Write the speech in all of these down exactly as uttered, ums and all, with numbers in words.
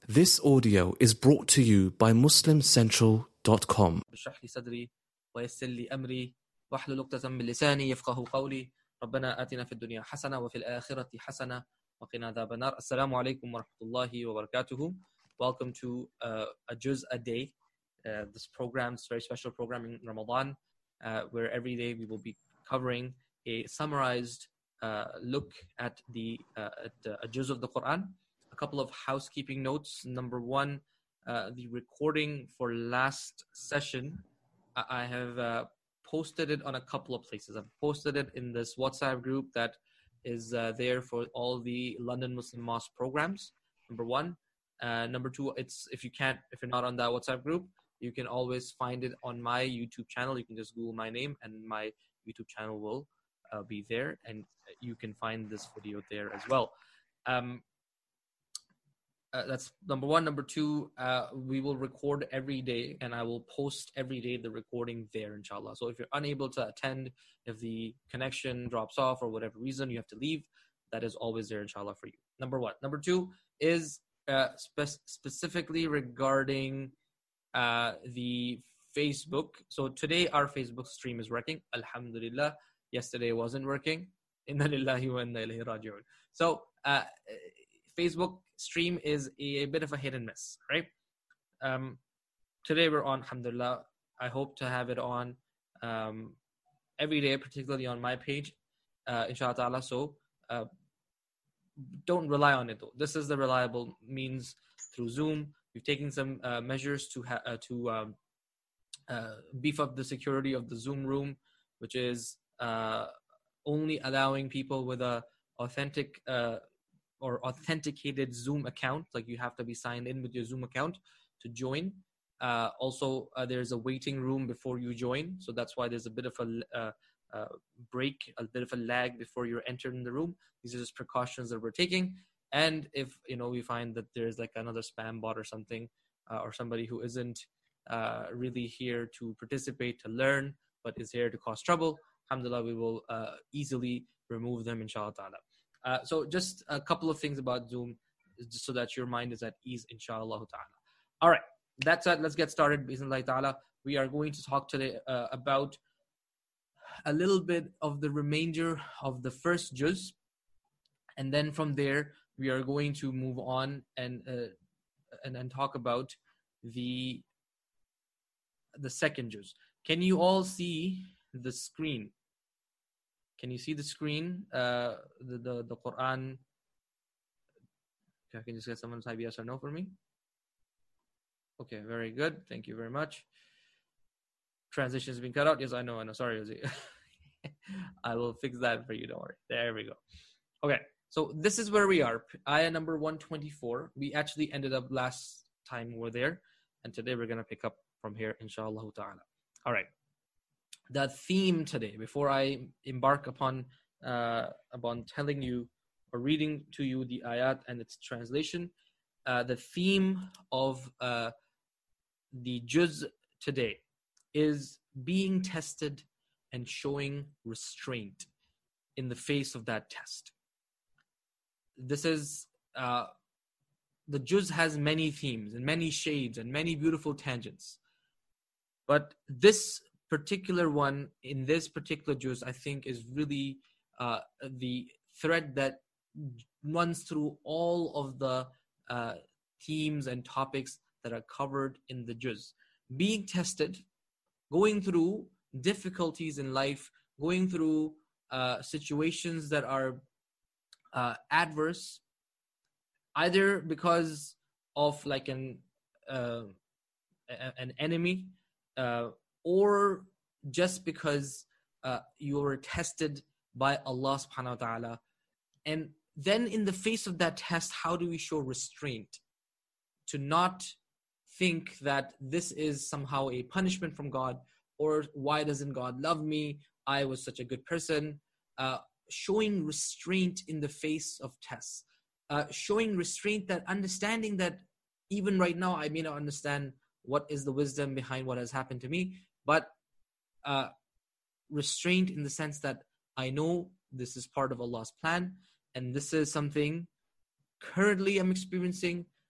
This audio is brought to you by muslim central dot com. اشرح لي صدري ويسر لي أمري واحلل عقدة من لساني يفقهوا قولي ربنا آتنا في الدنيا حسنة وفي الآخرة حسنة وقنا عذاب النار. Assalamu alaikum wa rahmatullahi wa barakatuhu. Welcome to uh, a juz a day. Uh, this program is a very special program in Ramadan, uh, where every day we will be covering a summarized uh, look at the uh, at uh, a juz of the Quran. A couple of housekeeping notes. Number one, uh, the recording for last session, I, I have uh, posted it on a couple of places. I've posted it in this WhatsApp group that is uh, there for all the London Muslim Mosque programs. Number one. Uh, number two, it's if you can't, if you're not on that WhatsApp group, you can always find it on my YouTube channel. You can just Google my name and my YouTube channel will uh, be there, and you can find this video there as well. Um, uh, that's number one. Number two, uh, we will record every day, and I will post every day the recording there, inshallah. So if you're unable to attend, if the connection drops off or whatever reason you have to leave, that is always there, inshallah, for you. Number one. Number two is uh, spe- specifically regarding uh, the Facebook. So today our Facebook stream is working, alhamdulillah. Yesterday it wasn't working. Inna lillahi wa inna ilayhi raji'un. So uh, Facebook stream is a, a bit of a hit and miss, right? Um, today we're on, alhamdulillah. I hope to have it on um, every day, particularly on my page, uh, inshallah ta'ala. So uh, don't rely on it though. This is the reliable means through Zoom. We've taken some uh, measures to ha- uh, to um, uh, beef up the security of the Zoom room, which is uh, only allowing people with a authentic uh, or authenticated Zoom account. Like you have to be signed in with your Zoom account to join. Uh, also, uh, there's a waiting room before you join, so that's why there's a bit of a uh, uh, break, a bit of a lag before you're entered in the room. These are just precautions that we're taking. And if you know we find that there's like another spam bot or something, uh, or somebody who isn't uh, really here to participate, to learn, but is here to cause trouble, alhamdulillah, we will uh, easily remove them, inshallah ta'ala. Uh, so just a couple of things about Zoom, just so that your mind is at ease, inshallah ta'ala. All right, that's it. Let's get started, bismillah ta'ala. We are going to talk today uh, about a little bit of the remainder of the first juz, and then from there we are going to move on and uh, and, and talk about the the second juz. Can you all see the screen? Can you see the screen? Uh, the, the the Quran. Okay, can you just get someone to type yes or no for me? Okay, very good. Thank you very much. Transition has been cut out. Yes, I know. I know. Sorry, Ozzy. I will fix that for you. Don't worry. There we go. Okay, so this is where we are. Ayah number one twenty-four. We actually ended up last time we were there, and today we're gonna pick up from here, inshallah ta'ala. All right. The theme today, before I embark upon uh, upon telling you or reading to you the ayat and its translation, uh, the theme of uh, the juz today is being tested and showing restraint in the face of that test. This is, uh, the juz has many themes and many shades and many beautiful tangents. But this particular one, in this particular juz, I think is really uh, the thread that runs through all of the uh, themes and topics that are covered in the juz. Being tested, going through difficulties in life, going through uh, situations that are uh, adverse, either because of like an uh, an enemy, uh, or just because uh, you were tested by Allah subhanahu wa ta'ala. And then in the face of that test, how do we show restraint? To not think that this is somehow a punishment from God, or why doesn't God love me? I was such a good person. Uh, showing restraint in the face of tests. Uh, showing restraint, that understanding that even right now I may not understand what is the wisdom behind what has happened to me, but uh, restraint in the sense that I know this is part of Allah's plan, and this is something currently I'm experiencing,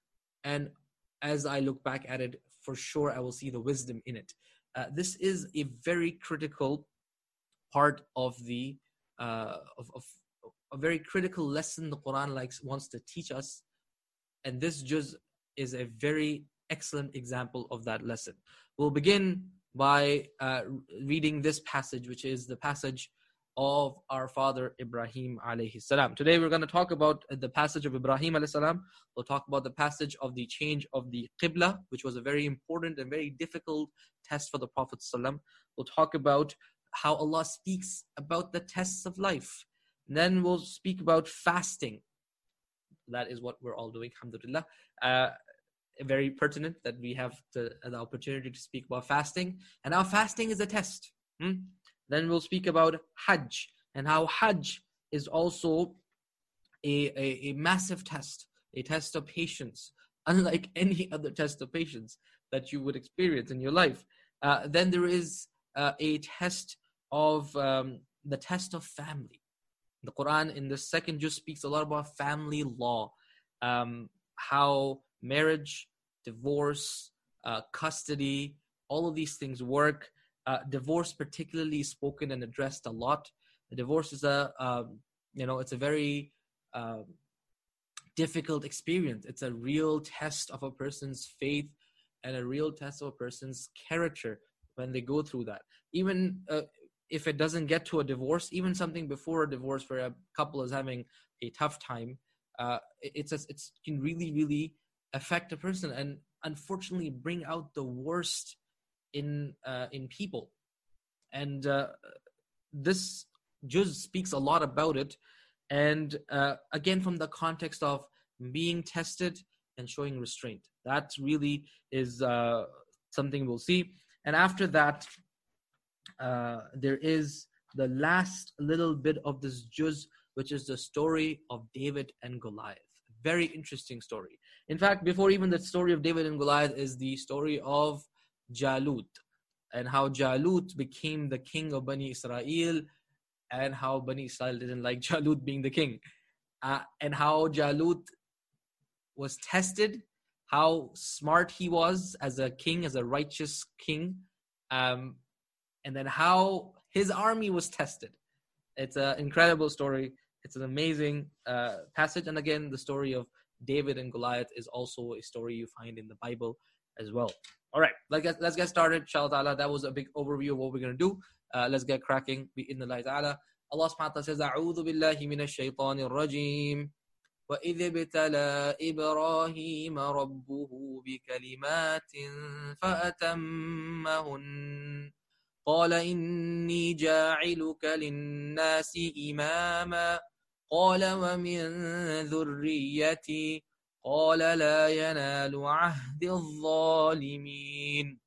And as I look back at it, for sure I will see the wisdom in it. Uh, this is a very critical part of the uh, of, of a very critical lesson the Quran likes wants to teach us, and this juz is a very excellent example of that lesson. We'll begin by uh, reading this passage, which is the passage of our father Ibrahim alayhi salam. Today we're going to talk about the passage of Ibrahim alayhi salam. We'll talk about the passage of the change of the Qibla, which was a very important and very difficult test for the Prophet sallam. We'll talk about how Allah speaks about the tests of life. And then we'll speak about fasting. That is what we're all doing, alhamdulillah. Uh, very pertinent that we have the, the opportunity to speak about fasting. And now fasting is a test. Hmm? Then we'll speak about Hajj and how Hajj is also a, a, a massive test, a test of patience, unlike any other test of patience that you would experience in your life. Uh, then there is uh, a test of um, the test of family. The Quran in the second juz speaks a lot about family law, um, how marriage, divorce, uh, custody, all of these things work. Uh, divorce particularly is spoken and addressed a lot. The divorce is a, um, you know, it's a very um, difficult experience. It's a real test of a person's faith and a real test of a person's character when they go through that. Even uh, if it doesn't get to a divorce, even something before a divorce where a couple is having a tough time, uh, it's a, it's can really, really affect a person and unfortunately bring out the worst in uh, in people. And uh, this juz speaks a lot about it. And uh, again, from the context of being tested and showing restraint. That really is uh, something we'll see. And after that, uh, there is the last little bit of this juz, which is the story of David and Goliath. Very interesting story. In fact, before even the story of David and Goliath is the story of Jalut, and how Jalut became the king of Bani Israel, and how Bani Israel didn't like Jalut being the king, uh, and how Jalut was tested, how smart he was as a king, as a righteous king, um, and then how his army was tested. It's an incredible story. It's an amazing uh, passage. And again, the story of David and Goliath is also a story you find in the Bible as well. All right, let's get, let's get started. Inshallah, that was a big overview of what we're going to do. Uh, let's get cracking. Bi-idhnillahi ta'ala. Allah subhanahu wa ta'ala says, أعوذ بالله من الشيطان الرجيم وإذ ابتلى إبراهيم ربه بكلمات فأتمهن قال إني جاعلك للناس إماما قال ومن ذريتي قال لا ينال عهد الظالمين.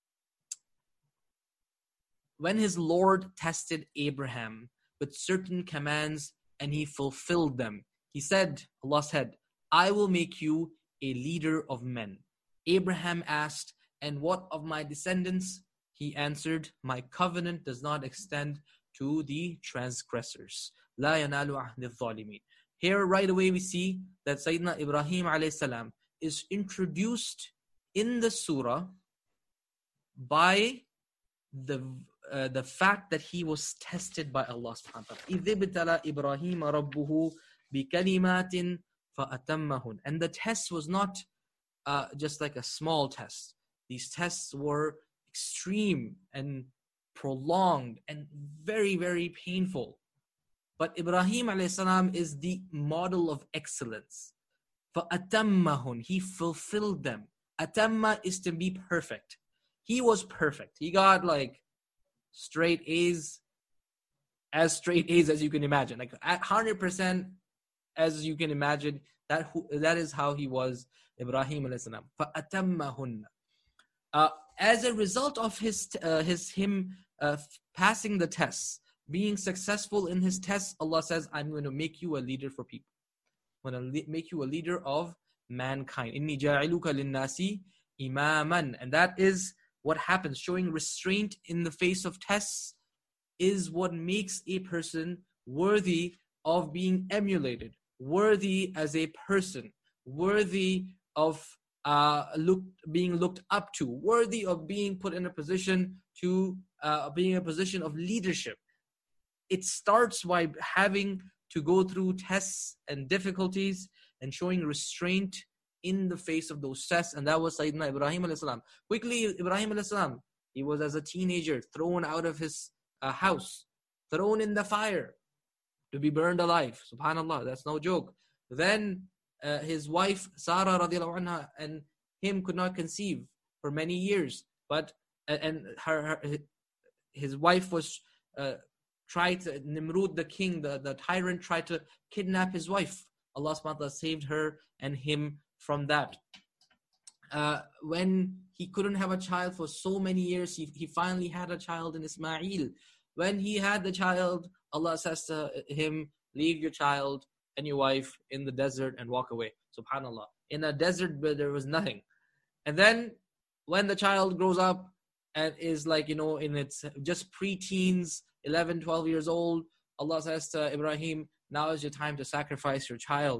When his Lord tested Abraham with certain commands and he fulfilled them, he said, Allah said, I will make you a leader of men. Abraham asked, and what of my descendants? He answered, my covenant does not extend to the transgressors. La yanalu ahdi al-zalimin. Here right away we see that Sayyidina Ibrahim alayhi salam is introduced in the surah by the uh, the fact that he was tested by Allah subhanahu wa ta'ala. إِذِ ابْتَلَى إِبْرَاهِيمَ رَبُّهُ بِكَلِمَاتٍ فَأَتَمَّهُنْ. And the test was not uh, just like a small test. These tests were extreme and prolonged and very, very painful. But Ibrahim alayhi salam is the model of excellence. فَأَتَمَّهُنْ. He fulfilled them. Atamma is to be perfect. He was perfect. He got like straight A's, as straight A's as you can imagine. Like one hundred percent as you can imagine. That who, that is how he was, Ibrahim alayhi salam. فَأَتَمَّهُنْ. Uh, as a result of his uh, his him uh, passing the tests, being successful in his tests, Allah says, I'm going to make you a leader for people. I'm going to le- make you a leader of mankind. Inni ja'iluka linnasi imaman. And that is what happens. Showing restraint in the face of tests is what makes a person worthy of being emulated, worthy as a person, worthy of uh, looked, being looked up to, worthy of being put in a position to uh, being in a position of leadership. It starts by having to go through tests and difficulties and showing restraint in the face of those tests. And that was Sayyidina Ibrahim alayhi salam. Quickly, Ibrahim alayhi salam, he was as a teenager thrown out of his uh, house, thrown in the fire to be burned alive. Subhanallah, that's no joke. Then uh, his wife Sarah radiallahu anha and him could not conceive for many years. But and her, her his wife was uh, tried to, Nimrud the king, the, the tyrant, tried to kidnap his wife. Allah subhanahu wa ta'ala saved her and him from that. Uh, when he couldn't have a child for so many years, he, he finally had a child in Ismail. When he had the child, Allah says to him, leave your child and your wife in the desert and walk away. Subhanallah. In a desert where there was nothing. And then when the child grows up and is like, you know, in its just pre-teens, eleven, twelve years old, Allah says to Ibrahim, now is your time to sacrifice your child.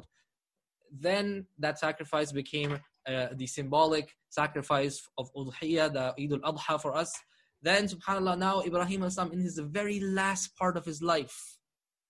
Then that sacrifice became uh, the symbolic sacrifice of Udhiyah, the Eid al-Adha for us. Then, subhanAllah, now Ibrahim as-salam in his very last part of his life,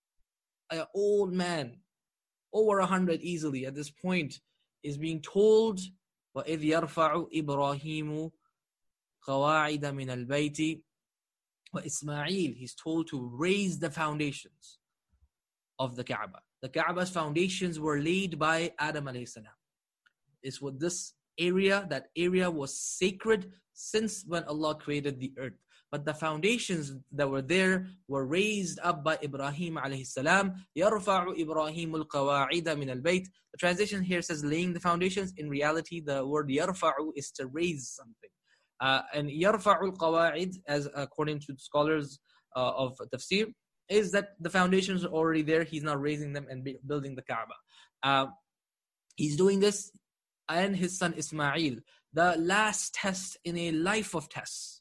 an old man, over a hundred easily at this point, is being told, وَإِذْ يَرْفَعُ إِبْرَاهِيمُ قَوَاعِدَ مِنَ الْبَيْتِ وَإِسْمَاعِيل. He's told to raise the foundations of the Kaaba. The Kaaba's foundations were laid by Adam alayhi salam. It's what this area, that area was sacred since when Allah created the earth. But the foundations that were there were raised up by Ibrahim alayhi salam. يَرْفَعُ إِبْرَاهِيمُ الْقَوَاعِدَ مِنَ الْبَيْتِ. The translation here says laying the foundations. In reality, the word يَرْفَعُ is to raise something. Uh, and يَرْفَعُ الْقَوَاعِد, as according to scholars uh, of tafsir, is that the foundations are already there. He's not raising them and building the Kaaba. Uh, he's doing this, and his son Ismail, the last test in a life of tests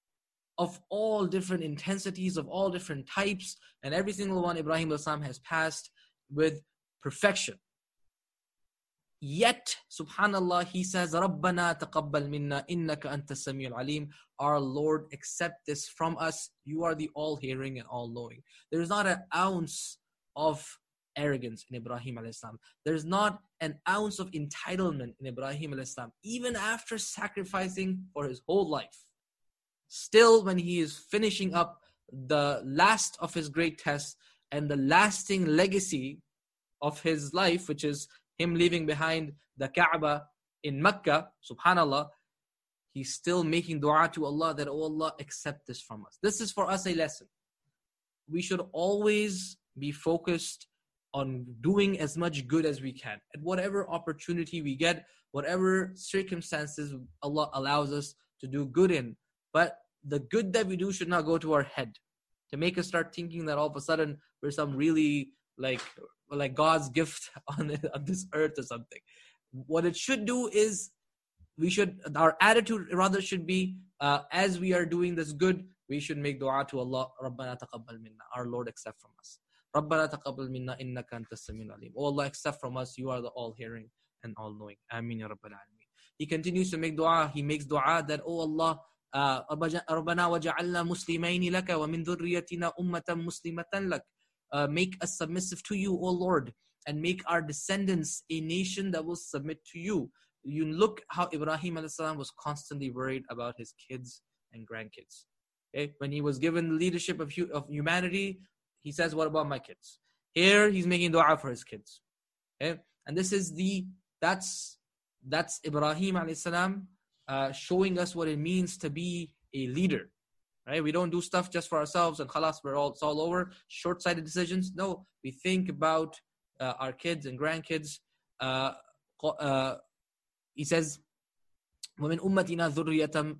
of all different intensities, of all different types, and every single one Ibrahim al-Salam has passed with perfection. Yet, subhanallah, he says, رَبَّنَا تَقَبَّلْ مِنَّا إِنَّكَ أَنْتَ السَّمِيعُ الْعَلِيمُ. Our Lord, accept this from us. You are the all-hearing and all-knowing. There is not an ounce of arrogance in Ibrahim alayhi salam. There is not an ounce of entitlement in Ibrahim alayhi salam, even after sacrificing for his whole life. Still, when he is finishing up the last of his great tests and the lasting legacy of his life, which is him leaving behind the Kaaba in Mecca, subhanallah, he's still making dua to Allah that, oh Allah, accept this from us. This is for us a lesson. We should always be focused on doing as much good as we can. At whatever opportunity we get, whatever circumstances Allah allows us to do good in. But the good that we do should not go to our head, to make us start thinking that all of a sudden we're some really like like God's gift on, on this earth or something. What it should do is, we should, our attitude rather should be, uh, as we are doing this good, we should make dua to Allah, رَبَّنَا تَقَبَّلْ مِنَّا. Our Lord, accept from us. رَبَّنَا تَقَبَّلْ مِنَّا إِنَّكَ أَنْتَ السَّمِيعُ الْعَلِيمُ. Oh Allah, accept from us, you are the all-hearing and all-knowing. Ameen ya Rabbal Alameen. He continues to make dua. He makes dua that, oh Allah, uh, رَبَّنَا وَجَعَلْنَا مُسْلِمَيْنِ لَكَ وَمِنْ ذُرِّيَّتِنَا أُمَّةً مُسْلِمَةً لَكَ. Uh, make us submissive to you, O Lord, and make our descendants a nation that will submit to you. You look how Ibrahim alayhi salam was constantly worried about his kids and grandkids. Okay? When he was given the leadership of, hu- of humanity, he says, what about my kids? Here, he's making dua for his kids. Okay? And this is the, that's, that's Ibrahim alayhi salam uh, showing us what it means to be a leader. Right? We don't do stuff just for ourselves and khalas, we're all, it's all over. Short-sighted decisions. No, we think about uh, our kids and grandkids. Uh, uh, he says, وَمِنْ أُمَّتِنَا ذُرِّيَّةً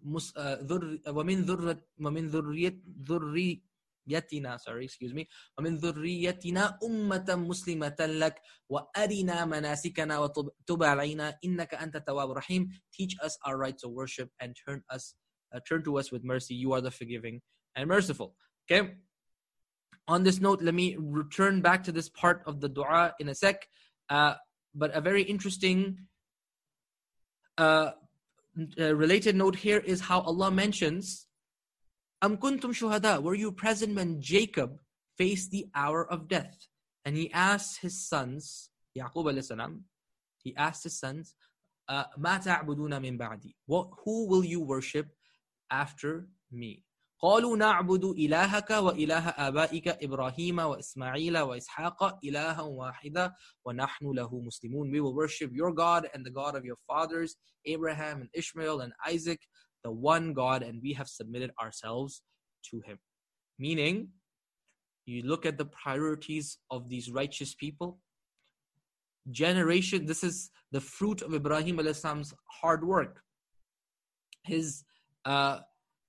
وَمِنْ ذُرِّيَّةٍ ذُرِّيَّتِنَا sorry, excuse me. وَمِنْ ذُرِّيَّتِنَا أُمَّةً مُسْلِمَةً لَكَ وَأَرِنَا مَنَاسِكَنَا وَتُبْ عَلَيْنَا إِنَّكَ أَنْتَ التَّوَّابُ الرَّحِيمُ. Teach us our rights of worship and turn us Uh, turn to us with mercy. You are the forgiving and merciful. Okay. On this note, let me return back to this part of the dua in a sec. Uh, but a very interesting uh, uh, related note here is how Allah mentions, Am kuntum shuhada, were you present when Jacob faced the hour of death? And he asked his sons, Yaqub alayhi salam, he asked his sons, uh, Ma ta'buduna min ba'di, what, who will you worship after me? قالوا نعبد إلهك وإله آبائك إبراهيم وإسماعيل وإسحاق إلها واحدا ونحن له مسلمون. We will worship your God and the God of your fathers, Abraham and Ishmael and Isaac, the one God, and we have submitted ourselves to him. Meaning, you look at the priorities of these righteous people. Generation, this is the fruit of Ibrahim alayhi salam's hard work. His uh,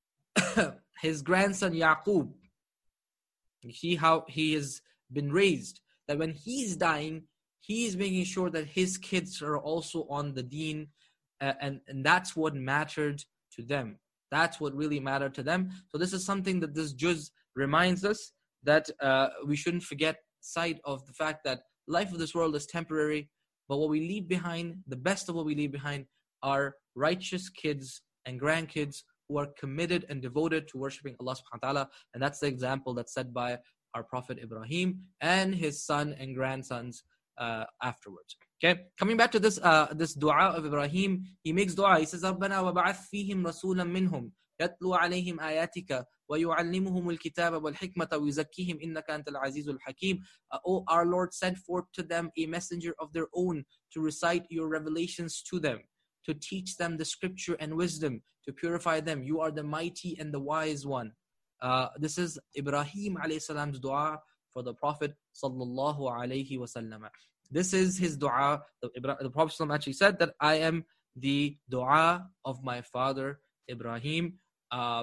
his grandson Yaqub, you see how he has been raised, that when he's dying, he's making sure that his kids are also on the deen, uh, and, and that's what mattered to them. That's what really mattered to them. So this is something that this juz reminds us, that uh, we shouldn't forget sight of the fact that life of this world is temporary, but what we leave behind, the best of what we leave behind, are righteous kids and grandkids who are committed and devoted to worshipping Allah subhanahu wa ta'ala. And that's the example that's set by our Prophet Ibrahim and his son and grandsons uh, afterwards. Okay, coming back to this uh, this dua of Ibrahim, he makes dua. He says, رَبَّنَا وَبَعَثْ فِيهِمْ رَسُولًا مِّنْهُمْ يَتْلُو عَلَيْهِمْ آيَاتِكَ وَيُعَلِّمُهُمُ الْكِتَابَ وَالْحِكْمَةَ وَيُزَكِّيهِمْ إِنَّكَ أَنْتَ الْعَزِيزُ الْحَكِيمُ. uh, O our Lord, send forth to them a messenger of their own to recite your revelations to them, to teach them the scripture and wisdom, to purify them. You are the mighty and the wise one. Uh, this is Ibrahim alayhi salam's dua for the Prophet sallallahu alayhi wasallam. This is his dua. The, the Prophet actually said that I am the dua of my father Ibrahim. Uh,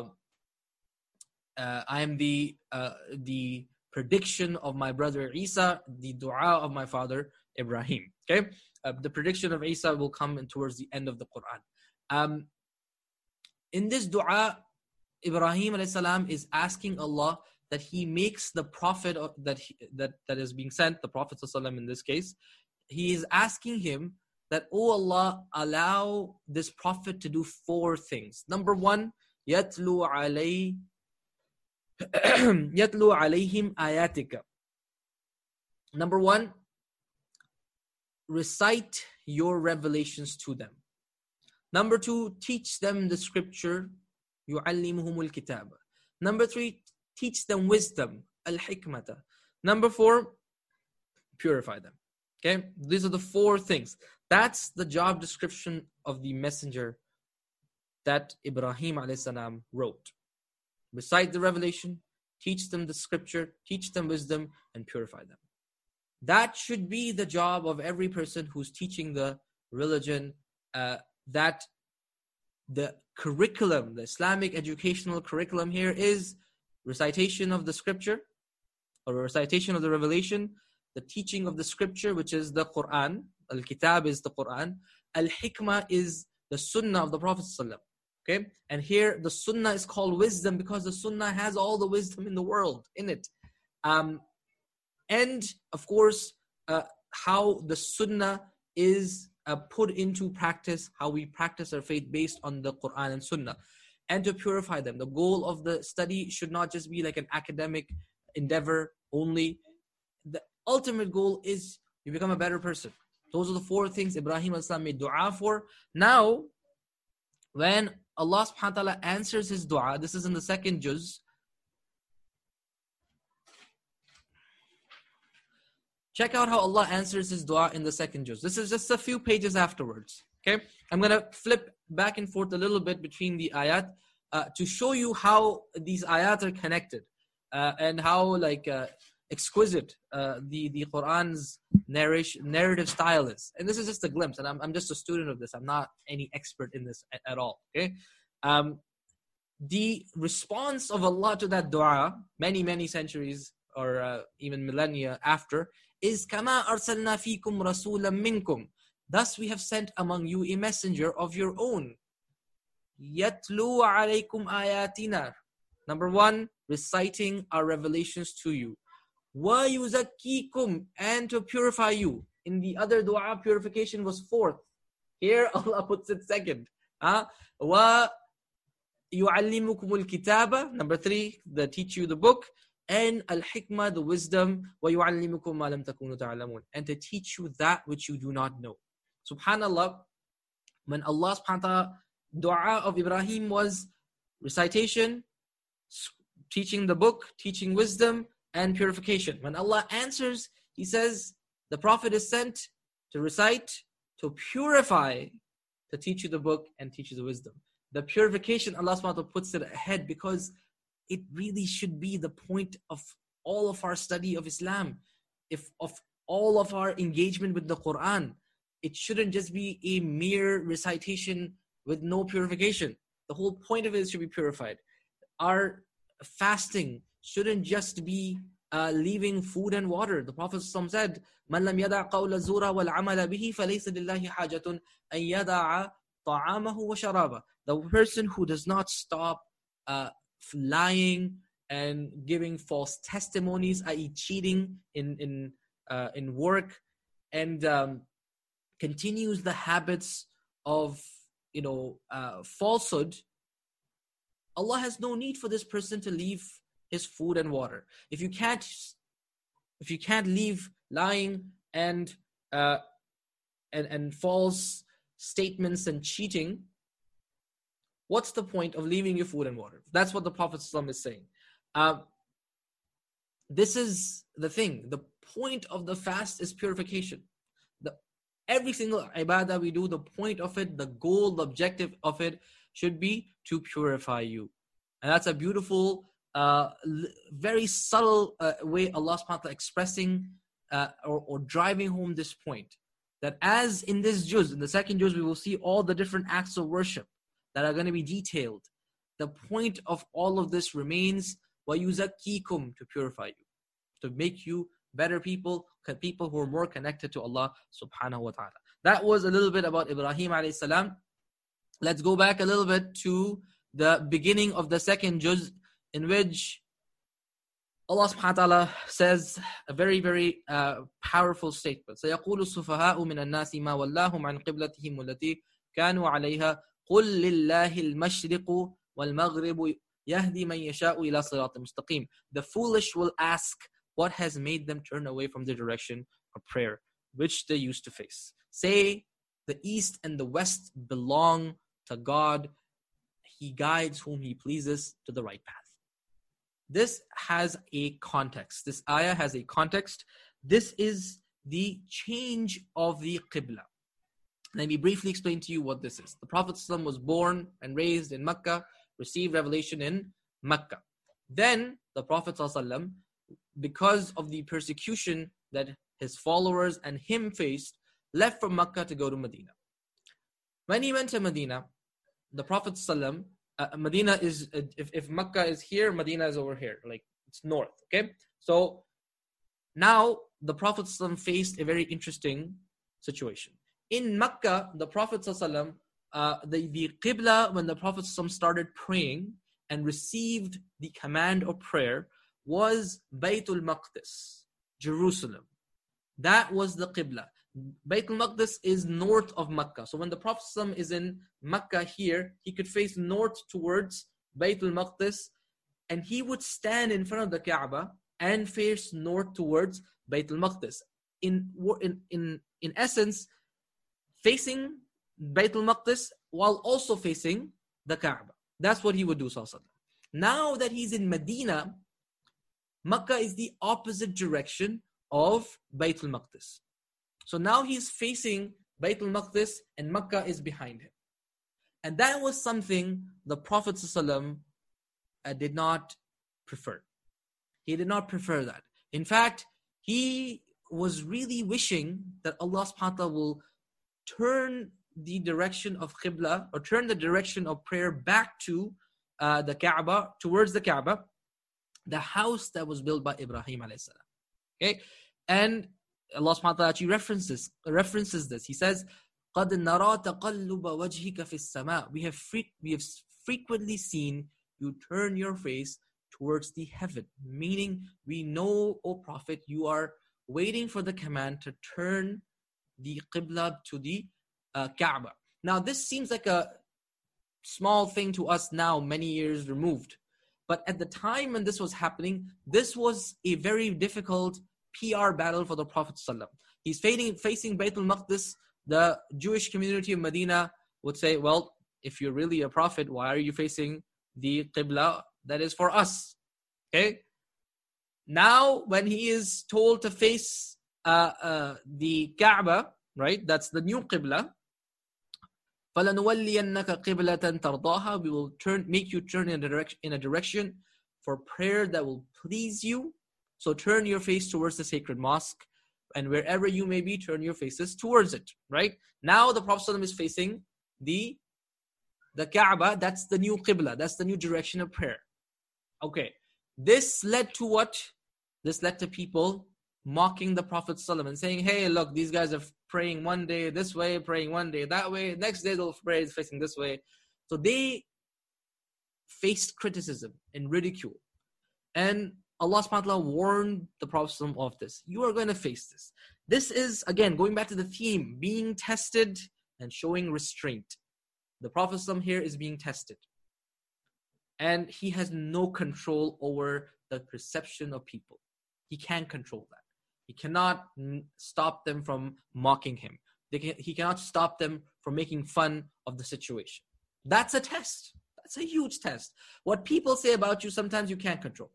uh, I am the uh, the prediction of my brother Isa, the dua of my father Ibrahim. Okay, uh, the prediction of Isa will come in towards the end of the Quran. Um, in this dua, Ibrahim alayhi salam is asking Allah that he makes the prophet of, that he, that that is being sent, the Prophet sallallahu in this case, he is asking him that, oh Allah, allow this prophet to do four things. Number one, yatlu alay yatlu alayhim ayatika. Number one, recite your revelations to them. Number two, teach them the scripture, yu'allimuhumul kitab. Number three, teach them wisdom, al-hikmata. Number four, purify them. Okay, these are the four things. That's the job description of the messenger that Ibrahim alayhi salam wrote. Recite the revelation, teach them the scripture, teach them wisdom, and purify them. That should be the job of every person who's teaching the religion, uh, that the curriculum, the Islamic educational curriculum here is recitation of the scripture, or recitation of the revelation, the teaching of the scripture, which is the Quran. Al-Kitab is the Quran. Al-Hikmah is the Sunnah of the Prophet ﷺ. Okay, and here the Sunnah is called wisdom because the Sunnah has all the wisdom in the world in it. Um, and of course, uh, how the Sunnah is uh, put into practice, how we practice our faith based on the Quran and Sunnah, and to purify them. The goal of the study should not just be like an academic endeavor only. The ultimate goal is you become a better person. Those are the four things Ibrahim as-salam made dua for. Now, when Allah subhanahu wa ta'ala answers his dua, this is in the second juz. Check out how Allah answers his dua in the second juz. This is just a few pages afterwards. Okay, I'm going to flip back and forth a little bit between the ayat uh, to show you how these ayat are connected uh, and how like uh, exquisite uh, the, the Quran's narration, narrative style is. And this is just a glimpse, and I'm, I'm just a student of this. I'm not any expert in this at, at all. Okay, um, the response of Allah to that dua, many, many centuries or uh, even millennia after, is كَمَا أَرْسَلْنَا فِيكُمْ رَسُولًا مِّنْكُمْ. Thus we have sent among you a messenger of your own. يَتْلُو عَلَيْكُمْ آيَاتِنَا. Number one, reciting our revelations to you. وَيُزَكِّيكُمْ, and to purify you. In the other dua, purification was fourth. Here Allah puts it second. Uh, wa yu'allimukumul kitaba, number three, they teach you the book, and al-hikmah, the wisdom, wa yu'allimukum ma lam takunu ta'lamun, and to teach you that which you do not know. Subhanallah, when Allah subhanahu wa ta'ala, dua of Ibrahim was recitation, teaching the book, teaching wisdom, and purification. When Allah answers, He says, the Prophet is sent to recite, to purify, to teach you the book and teach you the wisdom. The purification, Allah subhanahu wa ta'ala puts it ahead because it really should be the point of all of our study of Islam, if of all of our engagement with the Quran. It shouldn't just be a mere recitation with no purification. The whole point of it should be purified. Our fasting shouldn't just be uh, leaving food and water. The Prophet said, "Man lam yada' qawla zura wal 'amala bihi falaysa lillahi hajatun an yada'a ta'amahu wa sharaba." The person who does not stop uh, lying and giving false testimonies, that is cheating in in uh, in work, and um, continues the habits of you know uh, falsehood, Allah has no need for this person to leave his food and water. If you can't, if you can't leave lying and uh, and and false statements and cheating, what's the point of leaving your food and water? That's what the Prophet ﷺ is saying. Uh, this is the thing. The point of the fast is purification. The, every single ibadah we do, the point of it, the goal, the objective of it should be to purify you. And that's a beautiful, uh, very subtle uh, way Allah subhanahu wa ta'ala expressing uh, or, or driving home this point. That as in this juz, in the second juz, we will see all the different acts of worship that are going to be detailed. The point of all of this remains وَيُزَكِّيكُمْ, to purify you, to make you better people, people who are more connected to Allah subhanahu wa ta'ala. That was a little bit about Ibrahim alayhi salam. Let's go back a little bit to the beginning of the second juz, in which Allah subhanahu wa ta'ala says a very, very uh, powerful statement. سَيَقُولُ السُّفَهَاءُ مِنَ النَّاسِ مَا وَلَّاهُمْ عَنْ قِبْلَتِهِمُ الَّتِي كَانُوا عَلَيْهَا قُلْ لِلَّهِ الْمَشْرِقُ وَالْمَغْرِبُ يَهْدِي مَنْ يَشَاءُ إِلَى صِرَاطٍ مُسْتَقِيمٍ. The foolish will ask, what has made them turn away from the direction of prayer, which they used to face? Say, the east and the west belong to God. He guides whom He pleases to the right path. This has a context. This ayah has a context. This is the change of the Qibla. Let me briefly explain to you what this is. The Prophet ﷺ was born and raised in Mecca, received revelation in Mecca. Then the Prophet ﷺ, because of the persecution that his followers and him faced, left from Mecca to go to Medina. When he went to Medina, the Prophet ﷺ, uh, Medina is, uh, if, if Mecca is here, Medina is over here, like it's north, okay? So now the Prophet ﷺ faced a very interesting situation. In Mecca, the Prophet ﷺ, uh, the, the Qibla, when the Prophet ﷺ started praying and received the command of prayer, was Baytul Maqdis, Jerusalem. That was the Qibla. Baytul Maqdis is north of Mecca. So when the Prophet ﷺ is in Mecca here, he could face north towards Baytul Maqdis, and he would stand in front of the Kaaba and face north towards Baytul Maqdis. In, in, in, in essence, facing Baytul Maqdis while also facing the Kaaba. That's what he would do, sallallahu alaihi wasallam. Now that he's in Medina, Mecca is the opposite direction of Baytul Maqdis. So now he's facing Baytul Maqdis and Mecca is behind him. And that was something the Prophet ﷺ uh, did not prefer. He did not prefer that. In fact, he was really wishing that Allah subhanahu wa ta'ala will turn the direction of Qibla, or turn the direction of prayer back to uh, the Kaaba, towards the Kaaba, the house that was built by Ibrahim alayhi salam. Okay? And Allah subhanahu wa ta'ala actually references, references this. He says, قَدْ نَرَى تَقَلُّبَ وَجْهِكَ فِي السَّمَاءِ. We have, fre- we have frequently seen you turn your face towards the heaven. Meaning, we know, O Prophet, you are waiting for the command to turn the Qibla to the uh, Kaaba. Now, this seems like a small thing to us now, many years removed. But at the time when this was happening, this was a very difficult P R battle for the Prophet ﷺ. He's facing, facing Bayt al-Maqdis. The Jewish community of Medina would say, well, if you're really a prophet, why are you facing the Qibla that is for us? Okay. Now, when he is told to face uh, uh, the Kaaba, right, that's the new Qibla, فَلَنُوَلِّيَنَّكَ قِبْلَةً تَرْضَاهَا, we will turn, make you turn in a direction, in a direction for prayer that will please you. So turn your face towards the sacred mosque, and wherever you may be, turn your faces towards it. Right now, the Prophet ﷺ is facing the the Kaaba. That's the new Qibla. That's the new direction of prayer. Okay, this led to what? This led to people mocking the Prophet ﷺ and saying, "Hey, look, these guys are praying one day this way, praying one day that way. Next day they'll pray facing this way." So they faced criticism and ridicule. And Allah subhanahu wa ta'ala warned the Prophet ﷺ of this. You are going to face this. This is, again, going back to the theme, being tested and showing restraint. The Prophet ﷺ here is being tested. And he has no control over the perception of people. He can't control that. He cannot stop them from mocking him. They can, he cannot stop them from making fun of the situation. That's a test. That's a huge test. What people say about you, sometimes you can't control.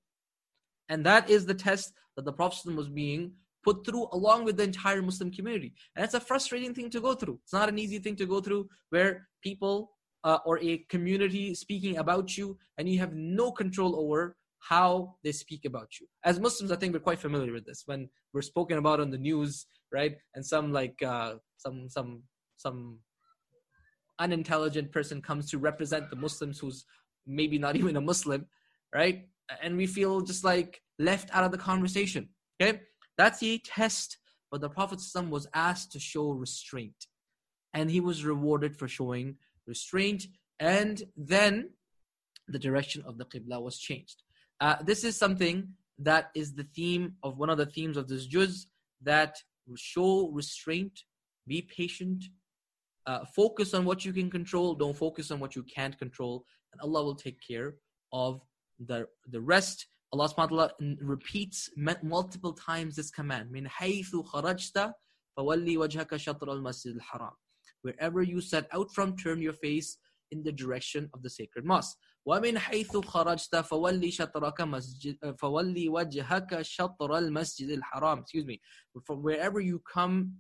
And that is the test that the Prophet was being put through along with the entire Muslim community. And it's a frustrating thing to go through. It's not an easy thing to go through where people uh, or a community speaking about you and you have no control over how they speak about you. As Muslims, I think we're quite familiar with this. When we're spoken about on the news, right? And some like uh, some some some unintelligent person comes to represent the Muslims who's maybe not even a Muslim, right? And we feel just like left out of the conversation. Okay, that's a test. But the Prophet ﷺ was asked to show restraint, and he was rewarded for showing restraint. And then the direction of the Qibla was changed. Uh, this is something that is the theme of one of the themes of this juz, that show restraint, be patient, uh, focus on what you can control, don't focus on what you can't control, and Allah will take care of the, the rest. Allah subhanahu wa ta'ala repeats multiple times this command, مِنْ حَيْثُ خَرَجْتَ فَوَلِّي وَجْهَكَ شَطْرَ الْمَسْجِدِ الْحَرَامِ. Wherever you set out from, turn your face in the direction of the sacred mosque. وَمِنْ حَيْثُ خَرَجْتَ فَوَلِّي شَطْرَكَ مَسْجِدَ فَوَلِّي وَجْهَكَ شَطْرَ الْمَسْجِدِ الْحَرَامِ. Excuse me. From wherever you come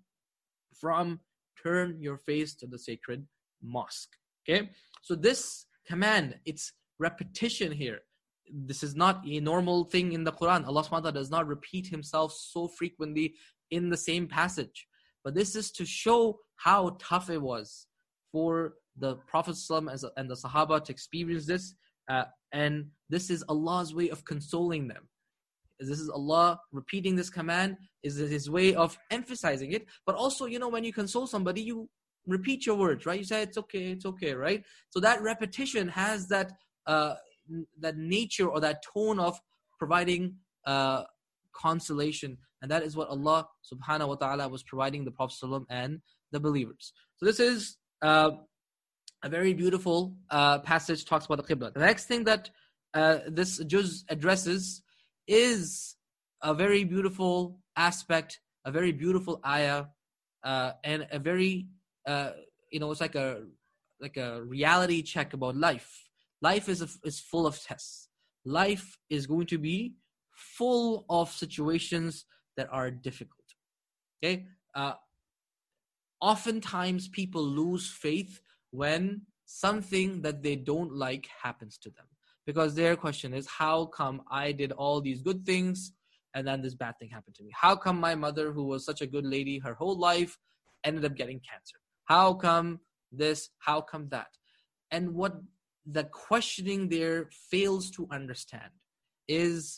from, turn your face to the sacred mosque. Okay? So this command, it's repetition here. This is not a normal thing in the Quran. Allah subhanahu wa ta'ala does not repeat himself so frequently in the same passage. But this is to show how tough it was for the Prophet ﷺ and the Sahaba to experience this. Uh, and this is Allah's way of consoling them. This is Allah repeating this command, is his way of emphasizing it. But also, you know, when you console somebody, you repeat your words, right? You say, it's okay, it's okay, right? So that repetition has that uh, that nature or that tone of providing uh, consolation. And that is what Allah subhanahu wa ta'ala was providing the Prophet ﷺ and the believers. So this is uh, a very beautiful uh, passage, talks about the Qibla. The next thing that uh, this juz addresses is a very beautiful aspect, a very beautiful ayah, uh, and a very, uh, you know, it's like a like a reality check about life. Life is a, is full of tests. Life is going to be full of situations that are difficult. Okay, uh, oftentimes people lose faith when something that they don't like happens to them, because their question is, how come I did all these good things and then this bad thing happened to me? How come my mother, who was such a good lady her whole life, ended up getting cancer? How come this? How come that? And what the questioning there fails to understand is,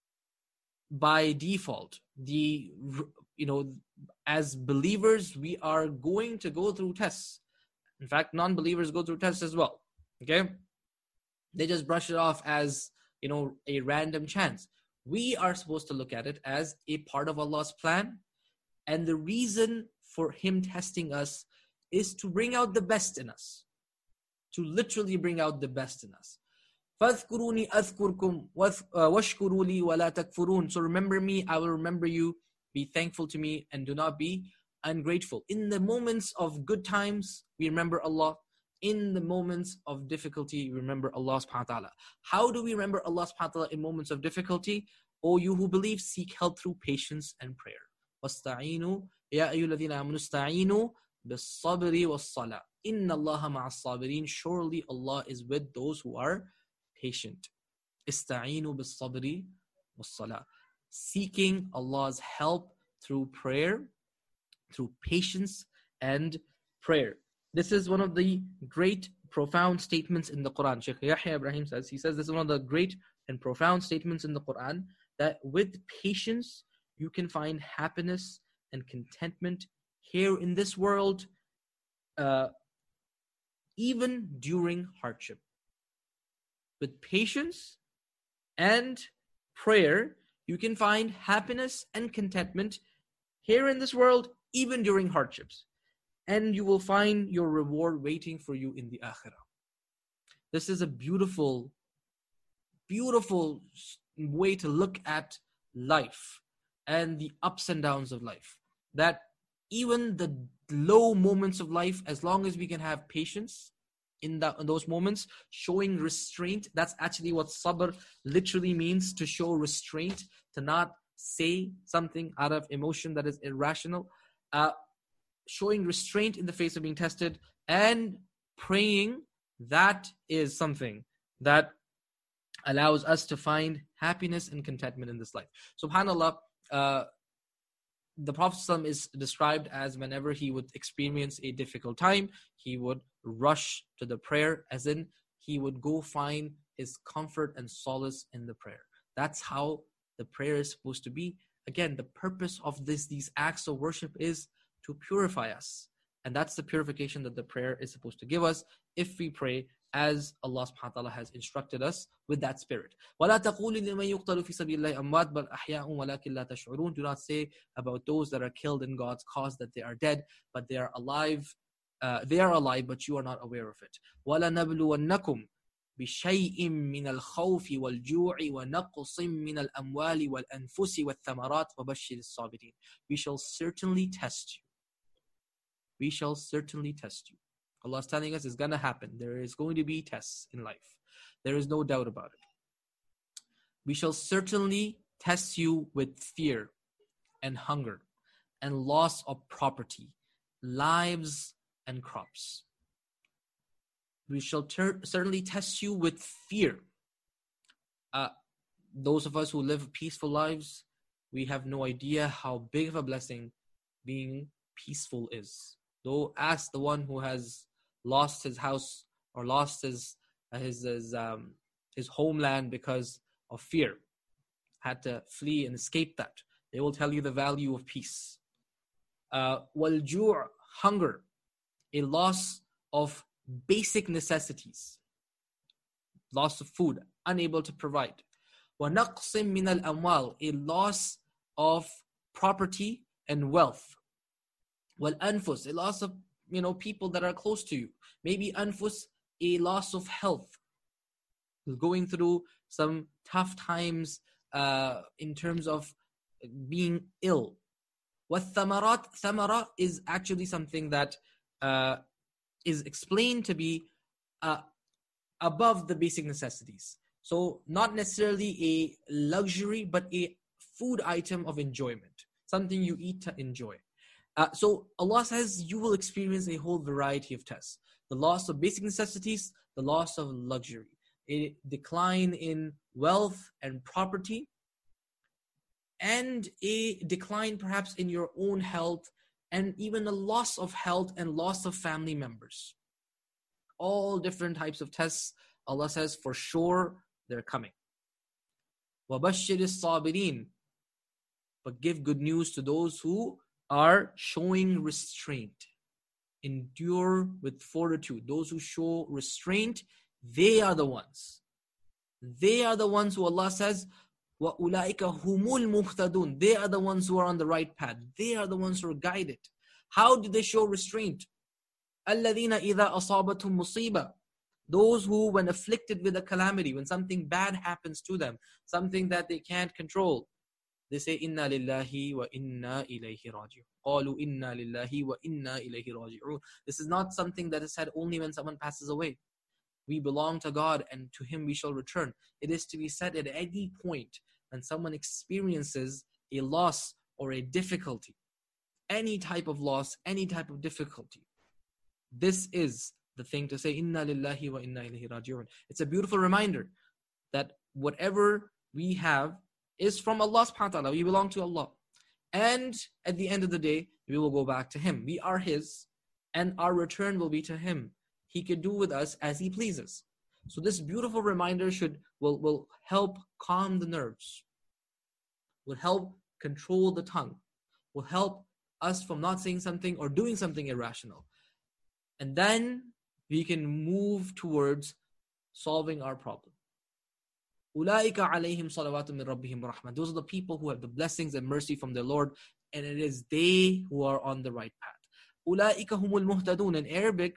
by default, the you know, as believers, we are going to go through tests. In fact, non-believers go through tests as well. Okay, they just brush it off as, you know, a random chance. We are supposed to look at it as a part of Allah's plan, and the reason for Him testing us is to bring out the best in us. To literally bring out the best in us. فَاذْكُرُونِي أَذْكُرْكُمْ وَاشْكُرُوا لِي وَلَا تَكْفُرُونَ. So remember me, I will remember you. Be thankful to me and do not be ungrateful. In the moments of good times, we remember Allah. In the moments of difficulty, we remember Allah subhanahu wa ta'ala. How do we remember Allah subhanahu wa ta'ala in moments of difficulty? O you who believe, seek help through patience and prayer. وَاسْتَعِينُوا يَا أَيُّهَا الَّذِينَ آمَنُوا اسْتَعِينُوا بِالصَّبْرِ وَالصَّلَاةِ إِنَّ اللَّهَ مَعَ الصَّابِرِينَ. Surely Allah is with those who are patient. Ista'inu bis sabri was salah. Seeking Allah's help through prayer, through patience and prayer. This is one of the great, profound statements in the Quran. Shaykh Yahya Ibrahim says, he says this is one of the great and profound statements in the Quran, that with patience you can find happiness and contentment here in this world, uh, even during hardship. With patience and prayer, you can find happiness and contentment here in this world, even during hardships. And you will find your reward waiting for you in the akhirah. This is a beautiful, beautiful way to look at life and the ups and downs of life. That even the low moments of life, as long as we can have patience, In, that, in those moments, showing restraint. That's actually what sabr literally means, to show restraint, to not say something out of emotion that is irrational. Uh, showing restraint in the face of being tested, and praying, that is something that allows us to find happiness and contentment in this life. SubhanAllah, uh, the Prophet ﷺ is described as whenever he would experience a difficult time, he would rush to the prayer, as in he would go find his comfort and solace in the prayer. That's how the prayer is supposed to be. Again, the purpose of this, these acts of worship is to purify us. And that's the purification that the prayer is supposed to give us if we pray as Allah subhanahu wa ta'ala has instructed us with that spirit. وَلَا تَقُولِ لِمَنْ يُقْتَلُ فِي سَبِيلِ اللَّهِ أَمْوَاتٌ بَلْ أَحْيَاءٌ وَلَكِنْ لَا تَشْعُرُونَ. Do not say about those that are killed in God's cause that they are dead, but they are alive. Uh, they are alive, but you are not aware of it. وَلَنَبْلُوَنَّكُمْ بِشَيْءٍ مِّنَ الْخَوْفِ وَالْجُوعِ وَنَقْصٍ مِّنَ الْأَمْوَالِ وَالْأَنفُسِ وَالثَّمَرَاتِ وَبَشِّرِ الصَّابِرِينَ. We shall certainly test you. We shall certainly test you. Allah is telling us it's going to happen. There is going to be tests in life. There is no doubt about it. We shall certainly test you with fear and hunger and loss of property, lives and crops. We shall ter- certainly test you with fear. Uh, those of us who live peaceful lives, we have no idea how big of a blessing being peaceful is. Though ask the one who has lost his house or lost his uh, his his, um, his homeland because of fear, had to flee and escape that. They will tell you the value of peace. Uh, wal-ju', hunger, a loss of basic necessities, loss of food, unable to provide. وَنَقْصٍ مِّنَ الْأَمْوَالِ, a loss of property and wealth. وَالْأَنفُسِ, a loss of, you know, people that are close to you. Maybe anfus, a loss of health. Going through some tough times uh, in terms of being ill. وَالثَّمَرَاتِ, thamara is actually something that uh, is explained to be uh, above the basic necessities. So not necessarily a luxury, but a food item of enjoyment. Something you eat to enjoy. Uh, so Allah says you will experience a whole variety of tests. The loss of basic necessities, the loss of luxury, a decline in wealth and property, and a decline perhaps in your own health, and even a loss of health and loss of family members. All different types of tests, Allah says for sure they're coming. وَبَشِّرِ الصَّابِرِينَ, but give good news to those who are showing restraint. Endure with fortitude. Those who show restraint, they are the ones. They are the ones who Allah says, وَأُولَٰئِكَ هُمُ الْمُهْتَدُونَ. They are the ones who are on the right path. They are the ones who are guided. How did they show restraint? الَّذِينَ إِذَا أَصَابَتْهُمْ مُصِيبَةٌ. Those who, when afflicted with a calamity, when something bad happens to them, something that they can't control, they say, Inna lillahi wa inna ilayhi raji'un. قَالُوا إِنَّا لِلَّهِ وَإِنَّا إِلَيْهِ رَاجِعُونَ. This is not something that is said only when someone passes away. We belong to God and to Him we shall return. It is to be said at any point when someone experiences a loss or a difficulty, any type of loss, any type of difficulty. This is the thing to say, Inna lillahi wa inna ilayhi raji'un. It's a beautiful reminder that whatever we have is from Allah subhanahu wa ta'ala. We belong to Allah. And at the end of the day, we will go back to Him. We are His, and our return will be to Him. He can do with us as He pleases. So this beautiful reminder should will, will help calm the nerves, will help control the tongue, will help us from not saying something or doing something irrational. And then we can move towards solving our problem. أُولَٰئِكَ عَلَيْهِمْ صَلَوَاتٌ مِّن رَبِّهِمْ وَرَحْمَةٌ. Those are the people who have the blessings and mercy from their Lord, and it is they who are on the right path. أُولَٰئِكَ هُمُ الْمُهْتَدُونَ. In Arabic,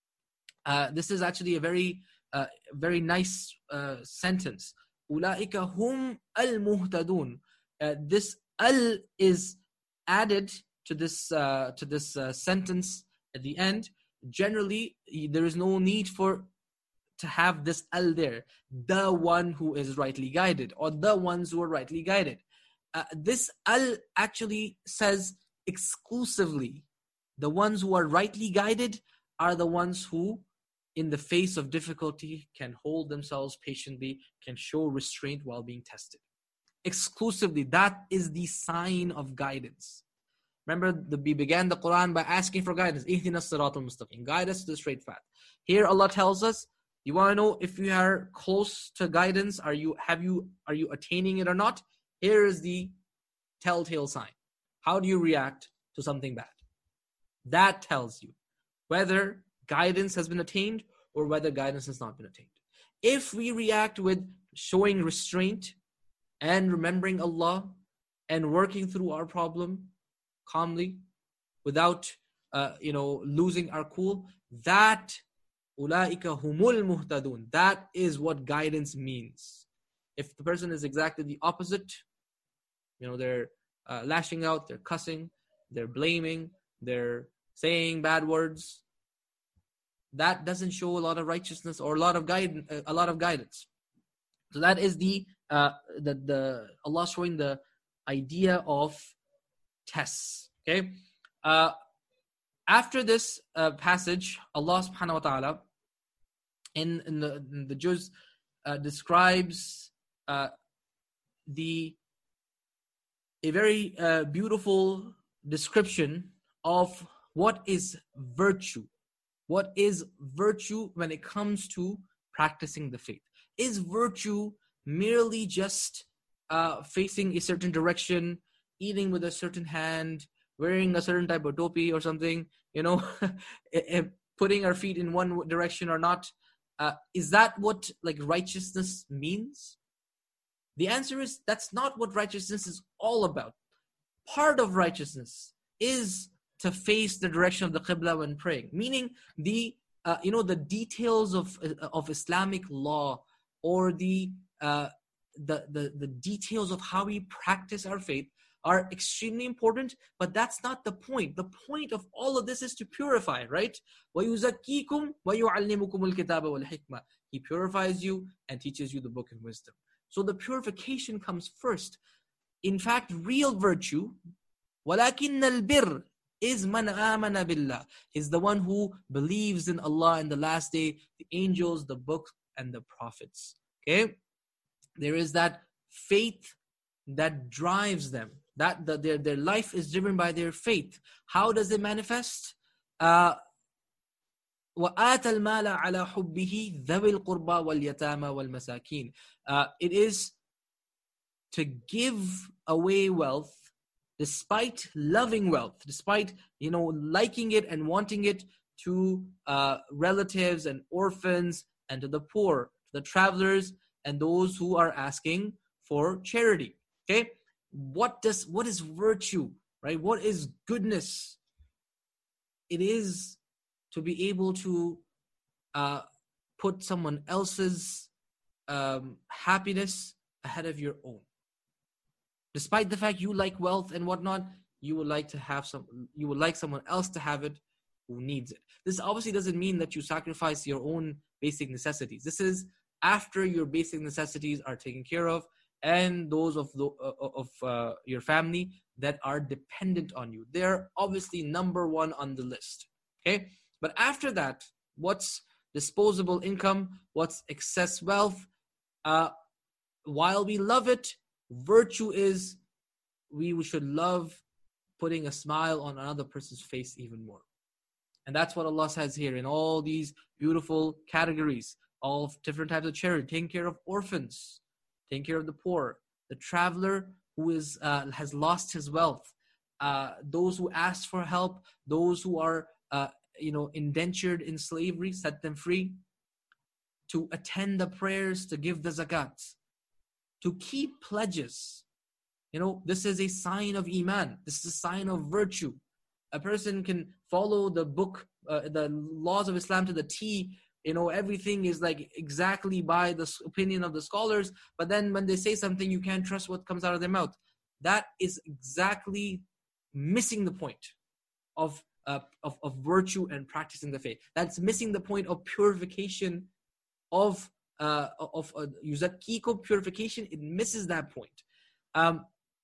uh, this is actually a very, uh, very nice uh, sentence. أُولَٰئِكَ هُمْ الْمُهْتَدُونَ. Uh, this al is added to this uh, to this uh, sentence at the end. Generally, there is no need for to have this al there, the one who is rightly guided, or the ones who are rightly guided. Uh, this al actually says exclusively the ones who are rightly guided are the ones who, in the face of difficulty, can hold themselves patiently, can show restraint while being tested. Exclusively, that is the sign of guidance. Remember, the, we began the Quran by asking for guidance. Ihdina as-siratal mustaqim. Guide us to the straight path. Here Allah tells us, you want to know if you are close to guidance, are you have you are you attaining it or not? Here is the telltale sign. How do you react to something bad? That tells you whether guidance has been attained or whether guidance has not been attained. If we react with showing restraint and remembering Allah and working through our problem calmly, without uh, you know losing our cool, that ulaika humul muhtadun, that is what guidance means. If the person is exactly the opposite, you know they're uh, lashing out, they're cussing, they're blaming, they're saying bad words, that doesn't show a lot of righteousness or a lot of guidance. A lot of guidance. So that is the uh, the the Allah showing the idea of tests. Okay. Uh, after this uh, passage, Allah Subhanahu wa Taala in in the in the juz uh, describes uh, the a very uh, beautiful description of what is virtue. What is virtue when it comes to practicing the faith? Is virtue merely just uh, facing a certain direction, eating with a certain hand, wearing a certain type of topi or something, you know, putting our feet in one direction or not? Uh, is that what like righteousness means? The answer is that's not what righteousness is all about. Part of righteousness is to face the direction of the Qibla when praying, meaning the uh, you know the details of of Islamic law or the uh, the the the details of how we practice our faith are extremely important, but that's not the point. The point of all of this is to purify, right? وَيُزَكِّيكُمْ وَيُعَلِّمُكُمُ الْكِتَابَ وَالْحِكْمَةِ. He purifies you and teaches you the book and wisdom. So the purification comes first. In fact, real virtue, وَلَكِنَّ الْبِرِّ, is man amana billah, is the one who believes in Allah and the last day, the angels, the books, and the prophets. Okay, there is that faith that drives them. That the, their their life is driven by their faith. How does it manifest? Uh, وَآتَ الْمَالَ عَلَى حُبِّهِ ذَوِي الْقُرْبَى وَالْيَتَامَى وَالْمَسَاكِينَ. Uh, it is to give away wealth despite loving wealth, despite, you know, liking it and wanting it, to uh, relatives and orphans and to the poor, to the travelers and those who are asking for charity. Okay, what does what is virtue, right? What is goodness? It is to be able to uh, put someone else's um, happiness ahead of your own. Despite the fact you like wealth and whatnot, you would like to have some, you would like someone else to have it who needs it. This obviously doesn't mean that you sacrifice your own basic necessities. This is after your basic necessities are taken care of, and those of the, uh, of uh, your family that are dependent on you. They're obviously number one on the list. Okay, but after that, what's disposable income? What's excess wealth? Uh, while we love it, virtue is we should love putting a smile on another person's face even more. And that's what Allah says here in all these beautiful categories of different types of charity: taking care of orphans, taking care of the poor, the traveler who is uh, has lost his wealth, uh, those who ask for help, those who are uh, you know indentured in slavery, set them free, to attend the prayers, to give the zakat, to keep pledges. You know, this is a sign of Iman. This is a sign of virtue. A person can follow the book, uh, the laws of Islam to the T. You know, everything is like exactly by the opinion of the scholars. But then when they say something, you can't trust what comes out of their mouth. That is exactly missing the point of, uh, of, of virtue and practicing the faith. That's missing the point of purification of uh, of yuzakkikum, uh, purification. It misses that point. Um,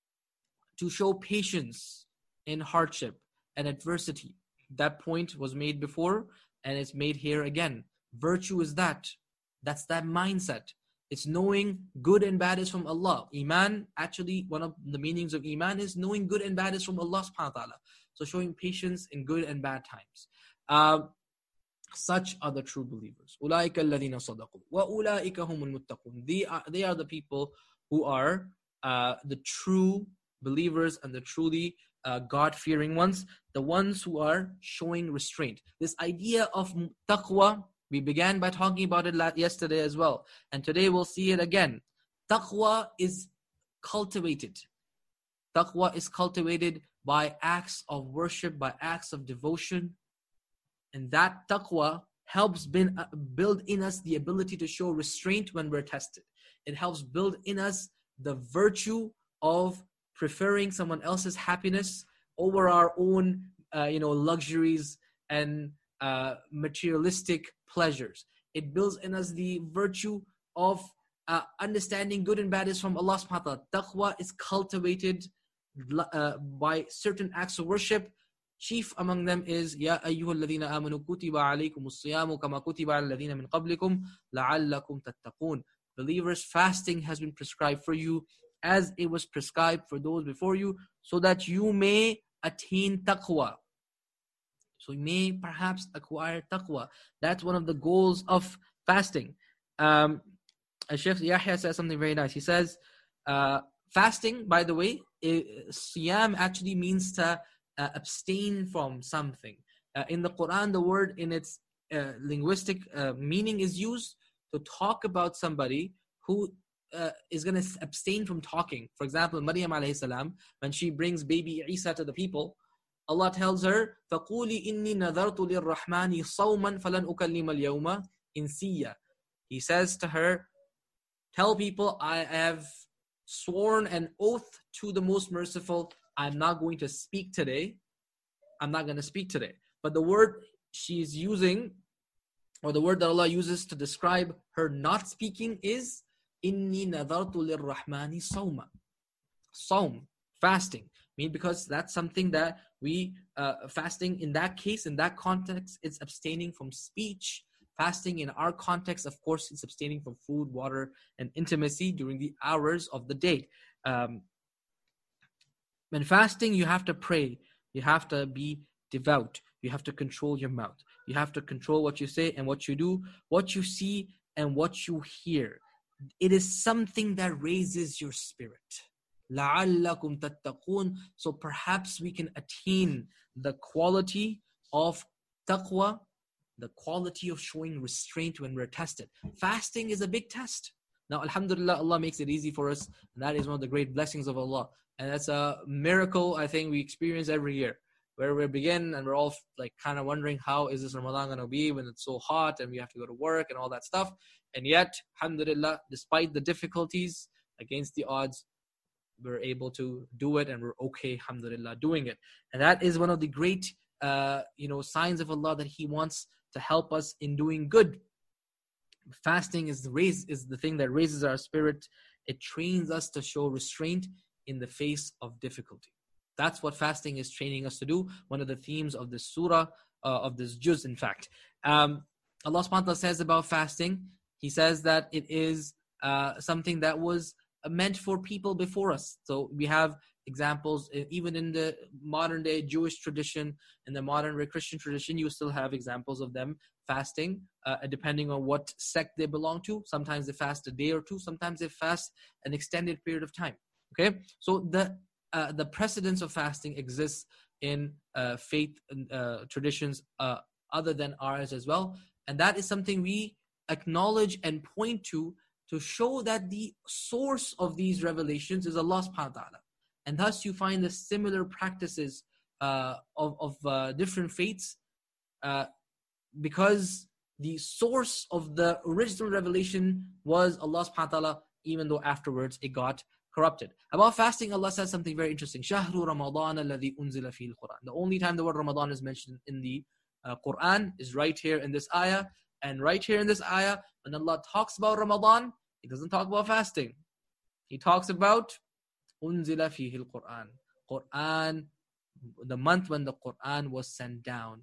to show patience in hardship and adversity. That point was made before, and it's made here again. Virtue is that. That's that mindset. It's knowing good and bad is from Allah. Iman, actually, one of the meanings of Iman is knowing good and bad is from Allah subhanahu wa ta'ala. So showing patience in good and bad times. Um, such are the true believers. أُولَٰئِكَ الَّذِينَ صَدَقُوا وَأُولَٰئِكَ هُمُ الْمُتَّقُونَ. They are, they are the people who are uh, the true believers and the truly uh, God-fearing ones, the ones who are showing restraint. This idea of taqwa, we began by talking about it yesterday as well, and today we'll see it again. Taqwa is cultivated. Taqwa is cultivated by acts of worship, by acts of devotion, and that taqwa helps build in us the ability to show restraint when we're tested. It helps build in us the virtue of preferring someone else's happiness over our own, uh, you know, luxuries and uh, materialistic pleasures. It builds in us the virtue of uh, understanding good and bad is from Allah subhanahu wa ta'ala. Taqwa is cultivated uh, by certain acts of worship. Chief among them is Ya ayyuhal ladhina amanu kutiba alaykumus siyamu kama kutiba alal ladhina min qablikum la'allakum tattaqun. Believers, fasting has been prescribed for you as it was prescribed for those before you, so that you may attain taqwa. So you may perhaps acquire taqwa. That's one of the goals of fasting. Um, Shaykh Yahya says something very nice. He says, uh, fasting, by the way, it, siyam actually means to uh, abstain from something. Uh, in the Quran, the word in its uh, linguistic uh, meaning is used to talk about somebody who uh, is going to abstain from talking. For example, Maryam alayhi salam, when she brings baby Isa to the people, Allah tells her, فَقُولِ إِنِّي نَذَرْتُ لِلرَّحْمَنِ صَوْمًا فَلَنْ أُكَلِّمَ الْيَوْمَ إِنْسِيًّا. He says to her, tell people, I have sworn an oath to the most merciful, I'm not going to speak today. I'm not going to speak today. But the word she's using, or the word that Allah uses to describe her not speaking is Inni nadartu lirrahmani sawma. Sawm, fasting. I mean, because that's something that we, uh, fasting in that case, in that context, it's abstaining from speech. Fasting in our context, of course, it's abstaining from food, water, and intimacy during the hours of the day. Um, when fasting, you have to pray. You have to be devout. You have to control your mouth. You have to control what you say and what you do, what you see and what you hear. It is something that raises your spirit. لَعَلَّكُمْ تَتَّقُونَ. So perhaps we can attain the quality of taqwa, the quality of showing restraint when we're tested. Fasting is a big test. Now, alhamdulillah, Allah makes it easy for us. And that is one of the great blessings of Allah. And that's a miracle I think we experience every year. where we begin and we're all like kind of wondering how is this Ramadan going to be when it's so hot and we have to go to work and all that stuff. And yet, alhamdulillah, despite the difficulties, against the odds, we're able to do it and we're okay, alhamdulillah, doing it. And that is one of the great uh, you know, signs of Allah that He wants to help us in doing good. Fasting is the raise is the thing that raises our spirit. It trains us to show restraint in the face of difficulty. That's what fasting is training us to do. One of the themes of this surah, uh, of this juz, in fact. Um, Allah subhanahu wa ta'ala says about fasting, He says that it is uh, something that was meant for people before us. So we have examples, even in the modern day Jewish tradition, in the modern day Christian tradition, you still have examples of them fasting, uh, depending on what sect they belong to. Sometimes they fast a day or two, sometimes they fast an extended period of time. Okay, so the uh, the precedence of fasting exists in uh, faith uh, traditions uh, other than ours as well, and that is something we acknowledge and point to to show that the source of these revelations is Allah subhanahu wa ta'ala. And thus you find the similar practices uh, of, of uh, different faiths uh, because the source of the original revelation was Allah subhanahu wa ta'ala, even though afterwards it got corrupted. About fasting, Allah says something very interesting. Shahru Ramadan alladhi unzila fil Quran. The only time the word Ramadan is mentioned in the uh, Quran is right here in this ayah. And right here in this ayah, when Allah talks about Ramadan, He doesn't talk about fasting. He talks about unzila fihi al-Quran. Quran, the month when the Quran was sent down.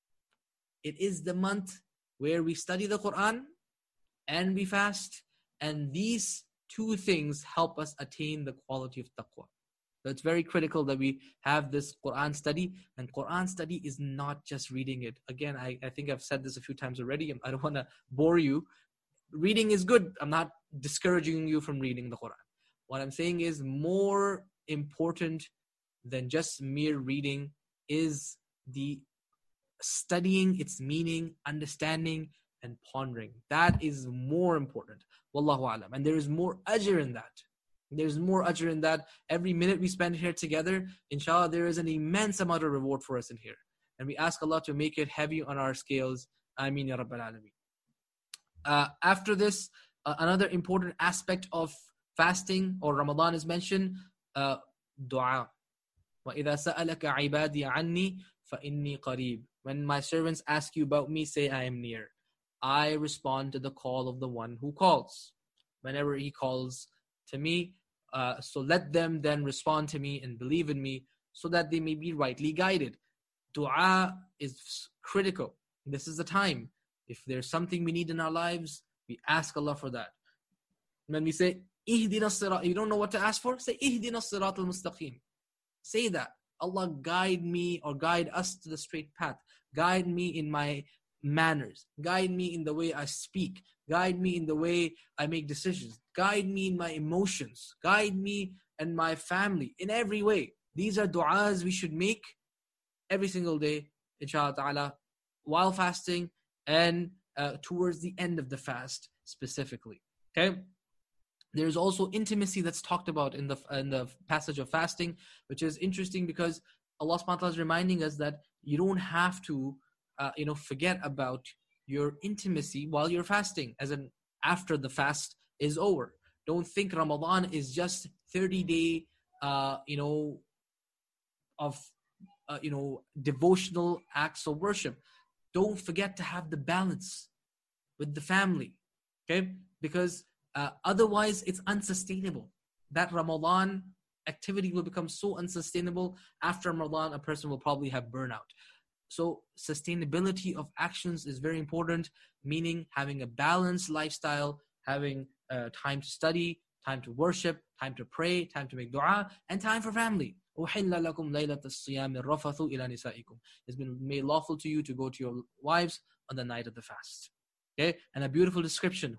It is the month where we study the Quran and we fast, and these two things help us attain the quality of taqwa. So it's very critical that we have this Quran study, and Quran study is not just reading it. Again, I, I think I've said this a few times already. I don't want to bore you. Reading is good. I'm not discouraging you from reading the Quran. What I'm saying is more important than just mere reading is the studying its meaning, understanding, and pondering. That is more important. Wallahu alam. And there is more ajr in that. There's more ajr in that. Every minute we spend here together, inshallah, there is an immense amount of reward for us in here. And we ask Allah to make it heavy on our scales. Ameen ya Rabbal Alameen. Uh, after this, uh, another important aspect of fasting or Ramadan is mentioned, uh, dua. وَإِذَا سَأَلَكَ عِبَادِي عَنِّي فَإِنِّي قَرِيبٌ. When my servants ask you about me, say I am near. I respond to the call of the one who calls. Whenever he calls to me, uh, so let them then respond to me and believe in me so that they may be rightly guided. Dua is critical. This is the time. If there's something we need in our lives, we ask Allah for that. When we say, Ihdina as-sirat, you don't know what to ask for? Say, Ihdina as-sirat al-mustaqim. Say that. Allah guide me or guide us to the straight path. Guide me in my manners. Guide me in the way I speak. Guide me in the way I make decisions. Guide me in my emotions. Guide me and my family in every way. These are du'as we should make every single day, inshallah ta'ala, while fasting and uh, towards the end of the fast specifically. Okay? There's also intimacy that's talked about in the in the passage of fasting, which is interesting because Allah subhanahu wa ta'ala is reminding us that you don't have to uh, you know, forget about your intimacy while you're fasting, as in after the fast is over. Don't think Ramadan is just thirty day uh, you know, of uh, you know, devotional acts of worship. Don't forget to have the balance with the family, okay? Because uh, otherwise it's unsustainable. That Ramadan activity will become so unsustainable. After Ramadan, a person will probably have burnout. So sustainability of actions is very important, meaning having a balanced lifestyle, having uh, time to study, time to worship, time to pray, time to make dua, and time for family. It's been made lawful to you to go to your wives on the night of the fast. Okay? And a beautiful description.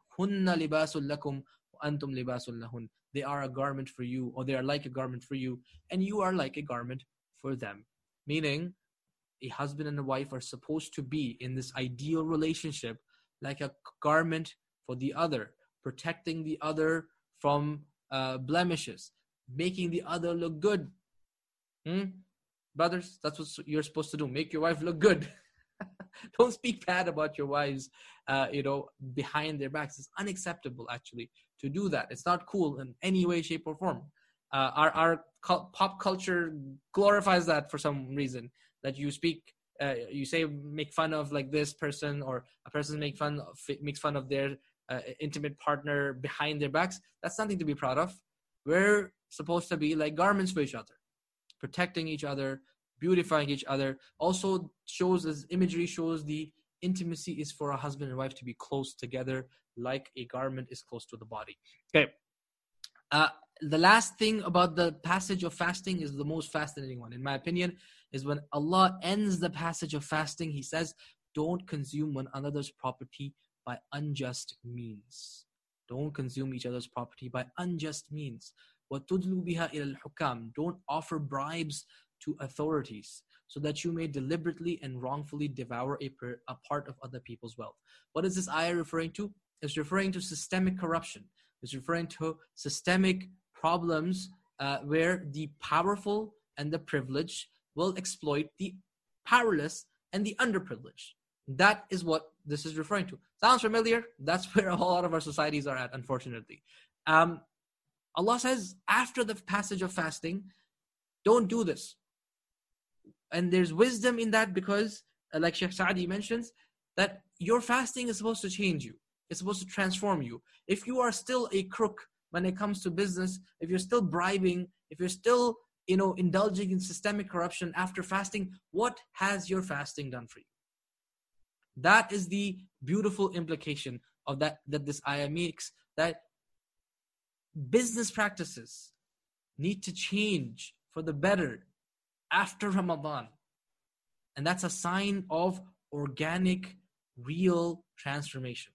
They are a garment for you, or they are like a garment for you, and you are like a garment for them. Meaning, a husband and a wife are supposed to be in this ideal relationship like a garment for the other, protecting the other from uh, blemishes, making the other look good. Hmm? Brothers, that's what you're supposed to do. Make your wife look good. Don't speak bad about your wives, uh, you know, behind their backs. It's unacceptable, actually, to do that. It's not cool in any way, shape, or form. Uh, our our cu- pop culture glorifies that for some reason. That you speak, uh, you say, make fun of like this person, or a person make fun of, makes fun of their uh, intimate partner behind their backs. That's nothing to be proud of. We're supposed to be like garments for each other, protecting each other, beautifying each other. Also shows, as imagery shows, the intimacy is for a husband and wife to be close together like a garment is close to the body. Okay. Uh, the last thing about the passage of fasting is the most fascinating one, in my opinion, is when Allah ends the passage of fasting, He says, don't consume one another's property by unjust means. Don't consume each other's property by unjust means. وَتُدْلُوا بِهَا إِلَى الْحُكَامِ. Don't offer bribes to authorities so that you may deliberately and wrongfully devour a, per, a part of other people's wealth. What is this ayah referring to? It's referring to systemic corruption. It's referring to systemic problems uh, where the powerful and the privileged will exploit the powerless and the underprivileged. That is what this is referring to. Sounds familiar? That's where a whole lot of our societies are at, unfortunately. Um, Allah says, after the passage of fasting, don't do this. And there's wisdom in that because, uh, like Sheikh Saadi mentions, that your fasting is supposed to change you. It's supposed to transform you. If you are still a crook when it comes to business, if you're still bribing, if you're still, you know, indulging in systemic corruption after fasting, what has your fasting done for you? That is the beautiful implication of that, that this ayah makes, that business practices need to change for the better after Ramadan. And that's a sign of organic, real transformation.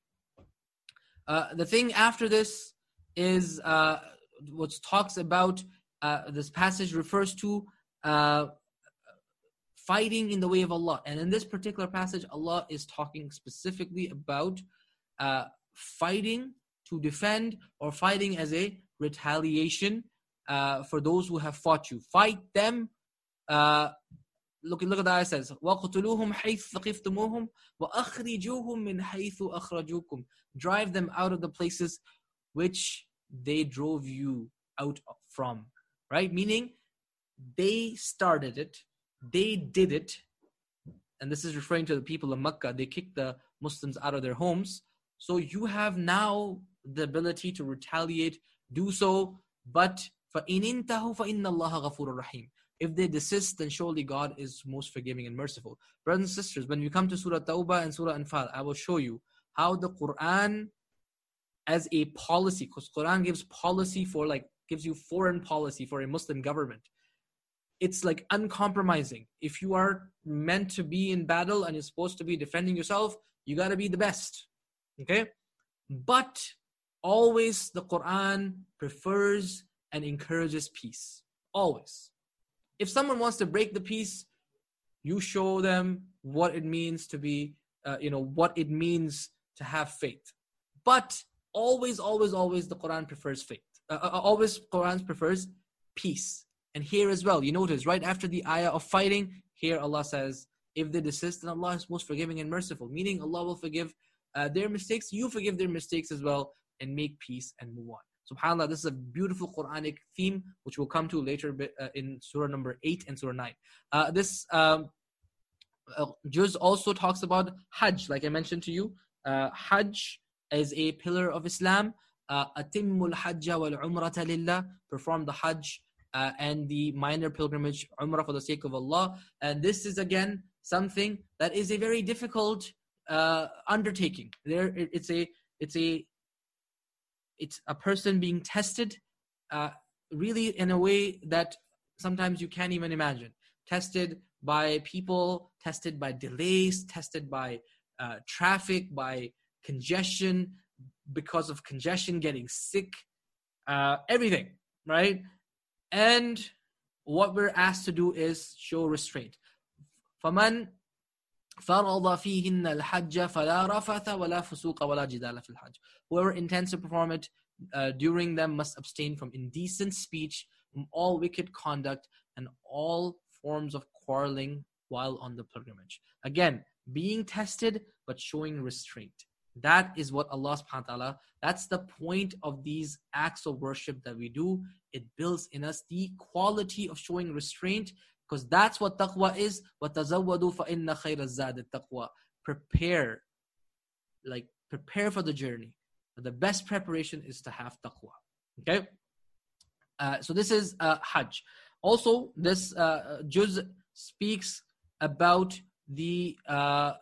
Uh, the thing after this is uh, what talks about, uh, this passage refers to uh, fighting in the way of Allah. And in this particular passage, Allah is talking specifically about uh, fighting to defend, or fighting as a retaliation uh, for those who have fought you. Fight them. Uh, look, look at the ayah says, وَقْتُلُوهُمْ حَيْثُ ثَقِفْتُمُوهُمْ وَأَخْرِجُوهُمْ مِنْ حَيْثُ أَخْرَجُوكُمْ. Drive them out of the places which they drove you out from. Right? Meaning, they started it, they did it, and this is referring to the people of Makkah. They kicked the Muslims out of their homes. So you have now the ability to retaliate, do so, but فَإِنِ انْتَهُوا فَإِنَّ اللَّهَ غَفُورٌ رَحِيمٌ. If they desist, then surely God is most forgiving and merciful. Brothers and sisters, when we come to Surah Tawbah and Surah Anfal, I will show you how the Quran as a policy, because Quran gives policy for like, gives you foreign policy for a Muslim government. It's like uncompromising. If you are meant to be in battle and you're supposed to be defending yourself, you got to be the best. Okay? But always the Quran prefers and encourages peace. Always. If someone wants to break the peace, you show them what it means to be, uh, you know, what it means to have faith. But always, always, always the Quran prefers faith. Uh, always Quran prefers peace. And here as well, you notice right after the ayah of fighting, here Allah says, if they desist, then Allah is most forgiving and merciful. Meaning Allah will forgive uh, their mistakes, you forgive their mistakes as well, and make peace and move on. SubhanAllah, this is a beautiful Quranic theme, which we'll come to later uh, in Surah number eight and Surah nine. Uh, this um, uh, juz also talks about Hajj, like I mentioned to you. Uh, Hajj is a pillar of Islam. Atimmul Hajja wal Umrata lillah. Perform the Hajj uh, and the minor pilgrimage, Umrah, for the sake of Allah. And this is again something that is a very difficult uh, undertaking. There, it's a, it's a, it's a person being tested, uh, really in a way that sometimes you can't even imagine. Tested by people, tested by delays, tested by uh, traffic, by congestion, because of congestion, getting sick, uh, everything, right? And what we're asked to do is show restraint. فَمَنْ فَرَضَ فِيهِنَّ الْحَجَّ فَلَا رَفَثَ وَلَا فُسُوقَ وَلَا جِدَالَ فِي الْحَجِّ. Whoever intends to perform it uh, during them must abstain from indecent speech, from all wicked conduct, and all forms of quarreling while on the pilgrimage. Again, being tested but showing restraint. That is what Allah subhanahu wa ta'ala, that's the point of these acts of worship that we do. It builds in us the quality of showing restraint, because that's what taqwa is. وَتَزَوَّدُوا فَإِنَّ خَيْرَ الزَّادِ التَّقْوَى. Prepare, like prepare for the journey. The best preparation is to have taqwa. Okay? Uh, so this is uh, Hajj. Also, this uh, juz speaks about the uh,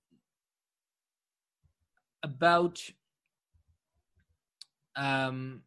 about um,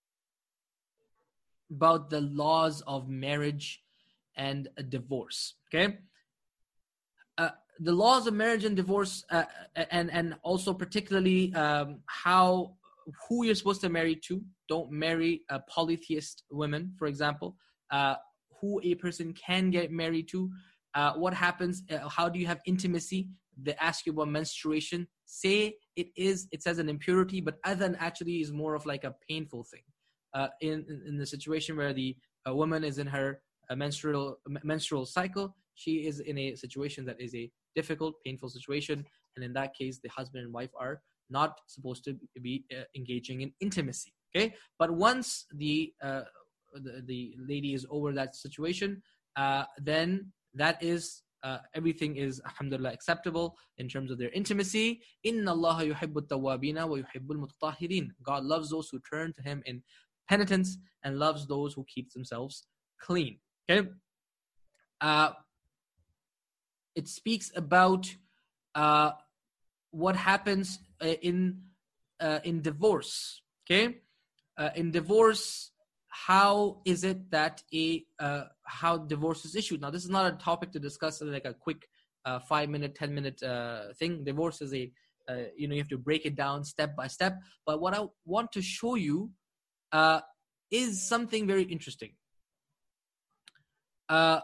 about the laws of marriage and a divorce. Okay, uh, the laws of marriage and divorce, uh, and and also particularly um, how who you're supposed to marry to. Don't marry a polytheist women, for example. Uh, who a person can get married to. Uh, what happens? Uh, how do you have intimacy? They ask you about menstruation. Say it is. It says an impurity, but adhan actually is more of like a painful thing. Uh, in, in in the situation where the a woman is in her uh, menstrual menstrual cycle, she is in a situation that is a difficult, painful situation, and in that case, the husband and wife are not supposed to be uh, engaging in intimacy. Okay, but once the uh, the, the lady is over that situation, uh, then that is uh, everything is alhamdulillah acceptable in terms of their intimacy. Inna Allah yuhibbu at-tawwabina wa yuhibbu al-mutatahhirin. God loves those who turn to Him in penitence and loves those who keep themselves clean. Okay, uh, it speaks about uh, what happens uh, in uh, in divorce. Okay, uh, in divorce. How is it that a uh, how divorce is issued? Now, this is not a topic to discuss like a quick uh, five minute, ten minute uh, thing. Divorce is a uh, you know you have to break it down step by step. But what I want to show you uh, is something very interesting. Uh,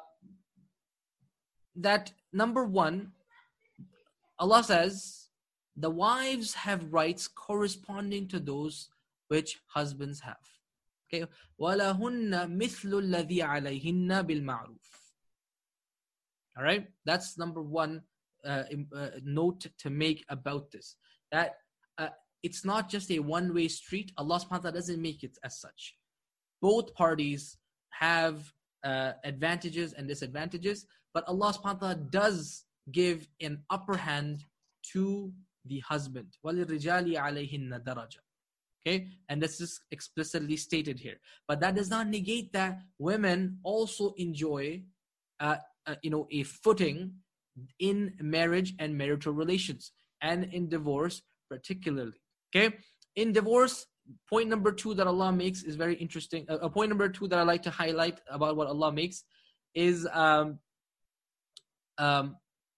that number one, Allah says the wives have rights corresponding to those which husbands have. Okay, وَلَهُنَّ مِثْلُ الَّذِي عَلَيْهِنَّ بِالْمَعْرُوفِ. All right, that's number one uh, uh, note to make about this. That uh, it's not just a one-way street. Allah subhanahu wa ta'ala doesn't make it as such. Both parties have uh, advantages and disadvantages, but Allah subhanahu wa ta'ala does give an upper hand to the husband. وَلِلرِّجَالِ عَلَيْهِنَّ دَرَجَةٌ. Okay, and this is explicitly stated here. But that does not negate that women also enjoy, uh, uh, you know, a footing in marriage and marital relations, and in divorce particularly. Okay, in divorce, point number two that Allah makes is very interesting. Uh, point number two that I like to highlight about what Allah makes is um, um,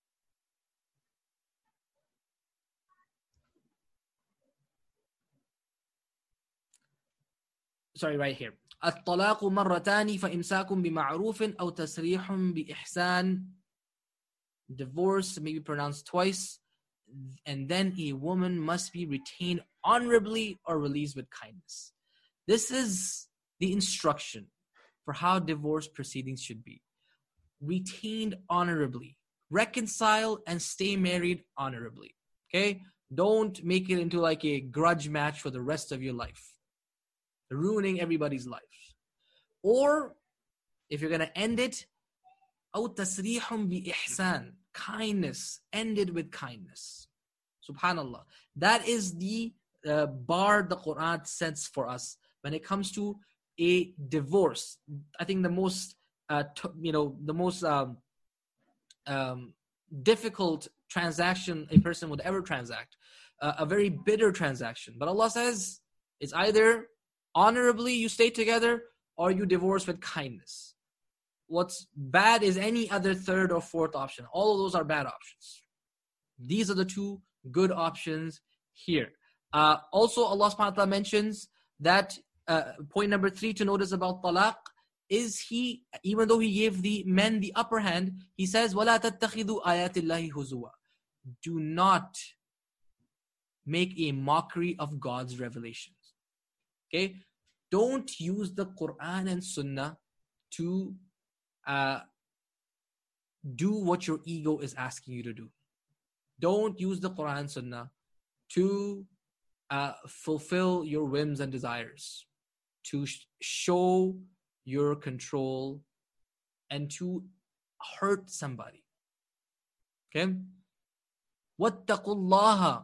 sorry, right here. الطلاق مرتان فإمساك بمعروف أو تسريح بإحسان. Divorce may be pronounced twice, and then a woman must be retained honorably or released with kindness. This is the instruction for how divorce proceedings should be. Retained honorably. Reconcile and stay married honorably. Okay? Don't make it into like a grudge match for the rest of your life, ruining everybody's life. Or if you're going to end it, أو تسريح بإحسان, kindness, ended with kindness. Subhanallah. That is the uh, bar the Quran sets for us when it comes to a divorce. I think the most, uh, t- you know, the most um, um, difficult transaction a person would ever transact, uh, a very bitter transaction. But Allah says it's either honorably you stay together or you divorce with kindness. What's bad is any other third or fourth option. All of those are bad options. These are the two good options here. Uh, also, Allah subhanahu wa ta'ala mentions that uh, point number three to notice about talaq is he, even though he gave the men the upper hand, he says, وَلَا تَتَّخِذُوا آيَاتِ اللَّهِ هُزُوًا. Do not make a mockery of God's revelations. Okay? Don't use the Quran and Sunnah to uh, do what your ego is asking you to do. Don't use the Quran and Sunnah to uh, fulfill your whims and desires, to sh- show your control, and to hurt somebody. Okay? وَاتَّقُوا اللَّهَ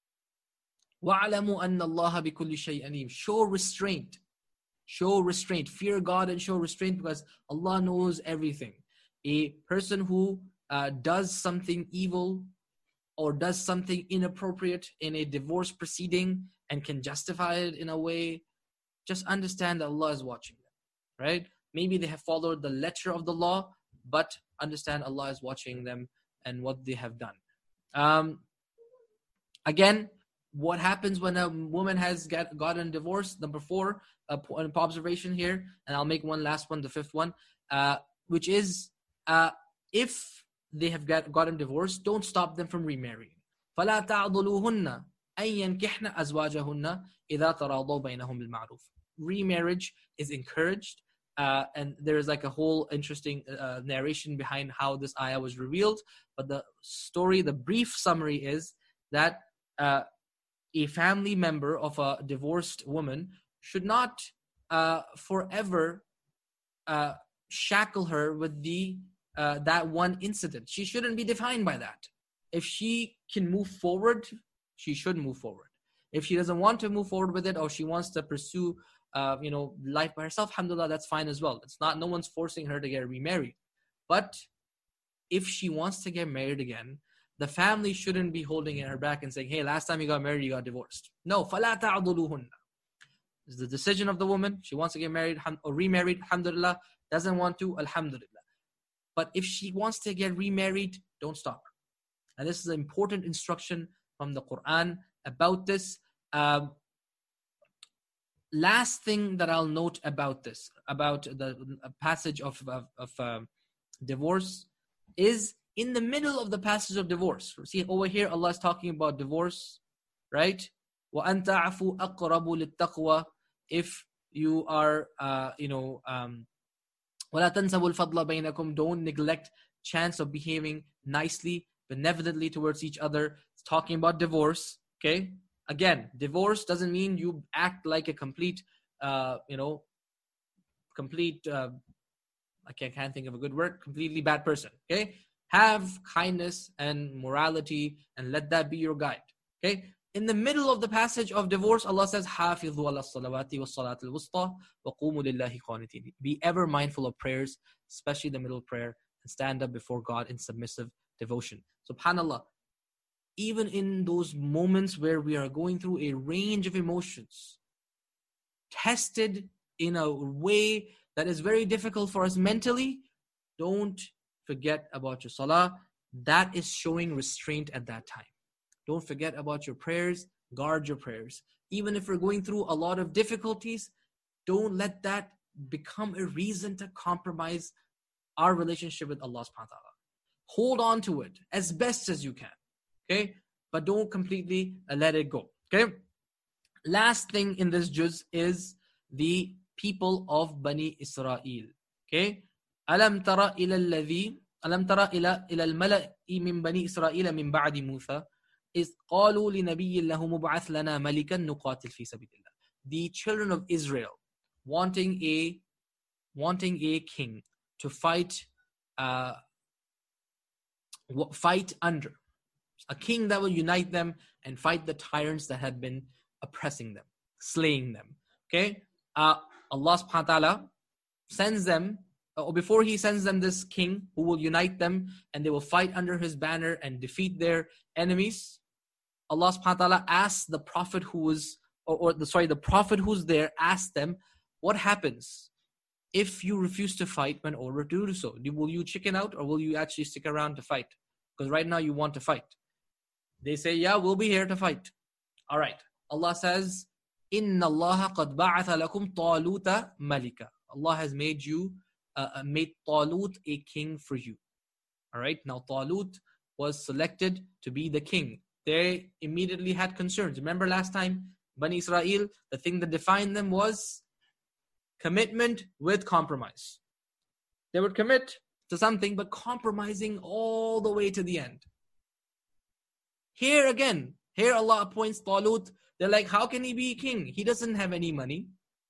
وَاعْلَمُوا أَنَّ اللَّهَ بِكُلِّ شَيْءٍ عَلِيمٌ. Show restraint. Show restraint. Fear God and show restraint, because Allah knows everything. A person who uh, does something evil or does something inappropriate in a divorce proceeding and can justify it in a way, just understand that Allah is watching them, right? Maybe they have followed the letter of the law, but understand Allah is watching them and what they have done. Um, again, what happens when a woman has get, gotten divorced? Number four, uh, an observation here, and I'll make one last one, the fifth one, uh, which is uh, if they have got, gotten divorced, don't stop them from remarrying. فَلَا تَعْضُلُوهُنَّ أَن يَنْكِحْنَ أَزْوَاجَهُنَّ إِذَا تَرَاضَوْا بَيْنَهُمْ بِالْمَعْرُوفِ. Remarriage is encouraged, uh, and there is like a whole interesting uh, narration behind how this ayah was revealed. But the story, the brief summary is that uh, a family member of a divorced woman should not uh, forever uh, shackle her with the uh, that one incident. She shouldn't be defined by that. If she can move forward, she should move forward. If she doesn't want to move forward with it, or she wants to pursue uh, you know, life by herself, alhamdulillah, that's fine as well. It's not, no one's forcing her to get remarried. But if she wants to get married again, the family shouldn't be holding her back and saying, hey, last time you got married, you got divorced. No, فَلَا تَعْضُلُوهُنَّ. It's the decision of the woman. She wants to get married or remarried, alhamdulillah. Doesn't want to, alhamdulillah. But if she wants to get remarried, don't stop her. And this is an important instruction from the Quran about this. Um, last thing that I'll note about this, about the passage of, of, of um, divorce, is in the middle of the passage of divorce. See, over here, Allah is talking about divorce, right? وَأَن تَعْفُوا أَقْرَبُ لِلتَّقْوَى. If you are, uh, you know, um, وَلَا تَنْسَبُوا الْفَضْلَ بَيْنَكُمْ. Don't neglect chance of behaving nicely, benevolently towards each other. It's talking about divorce, okay? Again, divorce doesn't mean you act like a complete, uh, you know, complete, uh, I can't, can't think of a good word, completely bad person, okay? Have kindness and morality and let that be your guide, okay? In the middle of the passage of divorce, Allah says, حَافِظُوا عَلَى الصَّلَوَاتِ وَالصَّلَاةِ الْوُسْطَى وَقُومُوا لِلَّهِ قَانِتِينَ. Be ever mindful of prayers, especially the middle prayer, and stand up before God in submissive devotion. SubhanAllah, even in those moments where we are going through a range of emotions, tested in a way that is very difficult for us mentally, don't forget about your salah. That is showing restraint at that time. Don't forget about your prayers. Guard your prayers. Even if we're going through a lot of difficulties, don't let that become a reason to compromise our relationship with Allah subhanahu wa ta'ala. Hold on to it as best as you can. Okay? But don't completely uh, let it go. Okay? Last thing in this juz is the people of Bani Israel. Okay? أَلَمْ تَرَ إِلَى الَّذِي أَلَمْ تَرَ إِلَى إِلَى الْمَلَإِ مِنْ بَنِي إِسْرَائِيلَ مِنْ بَعْدِ مُوسَى إِذْ قَالُوا لِنَبِيٍّ لَهُ مُبْعَثْ لَنَا مَلِكًا نُقَاتِلْ فِي سَبِيلِ اللَّهِ. The children of Israel wanting a wanting a king to fight uh, fight under. A king that will unite them and fight the tyrants that had been oppressing them, slaying them. Okay? Uh, Allah subhanahu wa ta'ala sends them, or before He sends them this king who will unite them and they will fight under His banner and defeat their enemies. Allah subhanahu wa ta'ala asks the prophet who was, or, or the, sorry, the prophet who's there asked them, what happens if you refuse to fight when ordered to do so? Will you chicken out or will you actually stick around to fight? Because right now you want to fight. They say, yeah, we'll be here to fight. All right. Allah says, إِنَّ اللَّهَ قَدْ بَعَثَ لَكُمْ طَالُوتَ مَلِكًا. Allah has made you, uh, made Talut a king for you. All right. Now Talut was selected to be the king. They immediately had concerns. Remember last time, Bani Israel, the thing that defined them was commitment with compromise. They would commit to something, but compromising all the way to the end. Here again, here Allah appoints Talut. They're like, how can he be king? He doesn't have any money.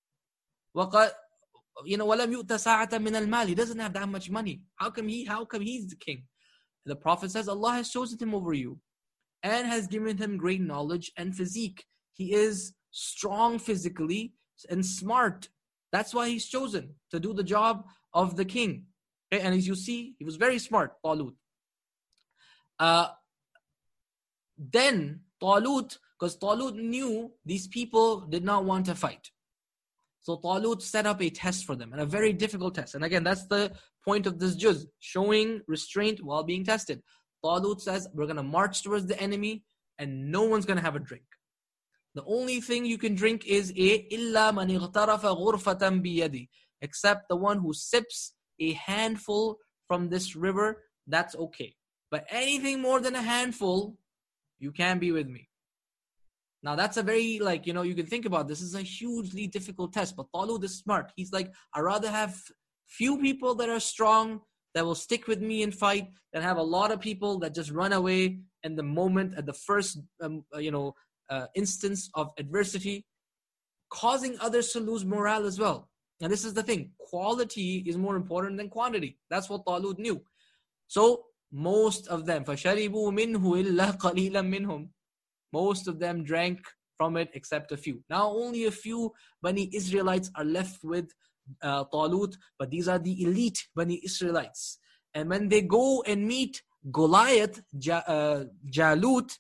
You know, وَلَمْ يُؤْتَ سَاعَةً مِنَ الْمَالِ. He doesn't have that much money. How come he? How come he's the king? The Prophet says, Allah has chosen him over you and has given him great knowledge and physique. He is strong physically and smart. That's why he's chosen to do the job of the king. Okay? And as you see, he was very smart, Talut. Uh, then Talut, because Talut knew these people did not want to fight. So Talut set up a test for them, and a very difficult test. And again, that's the point of this juz, showing restraint while being tested. Talut says, we're going to march towards the enemy, and no one's going to have a drink. The only thing you can drink is a إِلَّا مَنِ اغْتَرَفَ غُرْفَةً بِيَدِهِ, except the one who sips a handful from this river, that's okay. But anything more than a handful, you can't be with me. Now that's a very, like, you know, you can think about this. This is a hugely difficult test, but Talut is smart. He's like, I'd rather have few people that are strong, that will stick with me and fight, than have a lot of people that just run away in the moment, at the first, um, you know, uh, instance of adversity, causing others to lose morale as well. And this is the thing, quality is more important than quantity. That's what Talut knew. So most of them, فَشَرِبُوا مِنْهُ إِلَّا قَلِيلًا مِنْهُمْ, most of them drank from it except a few. Now only a few Bani Israelites are left with uh, Talut, but these are the elite Bani Israelites. And when they go and meet Goliath, ja, uh, Jalut,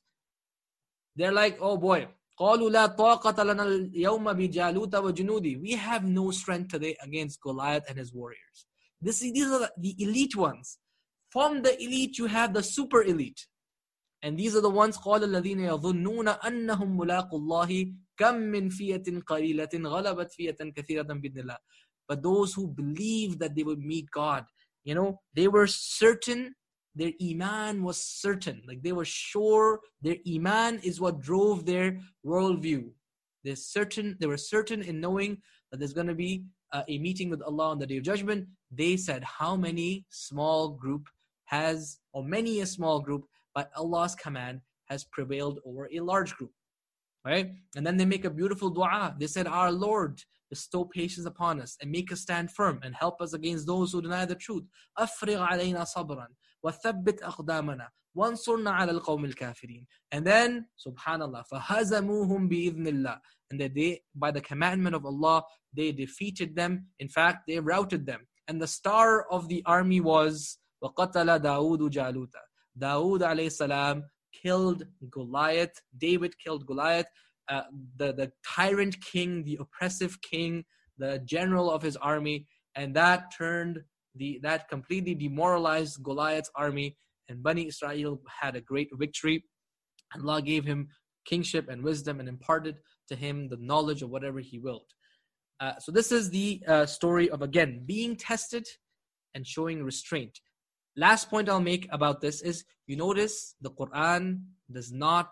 they're like, oh boy, قَالُوا لَا طَاقَةَ لَنَا الْيَوْمَ بِجَالُوتَ وَجُنُودِهِ. We have no strength today against Goliath and his warriors. This, these are the elite ones. From the elite, you have the super elite. And these are the ones, قَالَ الَّذِينَ يَظُنُّونَ أَنَّهُمْ مُلَاقُوا اللَّهِ كَمْ مِنْ فِيَةٍ قَلِيلَةٍ غَلَبَتْ فِيَةً كَثِيرَةً بِإِذْنِ اللَّهِ. But those who believed that they would meet God, you know, they were certain, their iman was certain. Like they were sure, their iman is what drove their worldview. They're certain, they were certain in knowing that there's going to be uh, a meeting with Allah on the Day of Judgment. They said, how many small group has, or many a small group, by Allah's command, has prevailed over a large group. Right? And then they make a beautiful dua. They said, our Lord, bestow patience upon us and make us stand firm and help us against those who deny the truth. أَفْرِغْ عَلَيْنَا صَبْرًا وَثَبِّتْ أَقْدَامَنَا وَانصُرْنَا عَلَى الْقَوْمِ الْكَافِرِينَ. And then, subhanallah, فَهَزَمُوهُمْ بِإِذْنِ اللَّهِ. And that they, by the commandment of Allah, they defeated them. In fact, they routed them. And the star of the army was وَقَتَلَ دَاوُودُ جَالُوتَ. Dawood alayhi salam killed Goliath. David killed Goliath, uh, the, the tyrant king, the oppressive king, the general of his army. And that turned, the that completely demoralized Goliath's army. And Bani Israel had a great victory. Allah gave him kingship and wisdom and imparted to him the knowledge of whatever he willed. Uh, so this is the uh, story of, again, being tested and showing restraint. Last point I'll make about this is, you notice the Quran does not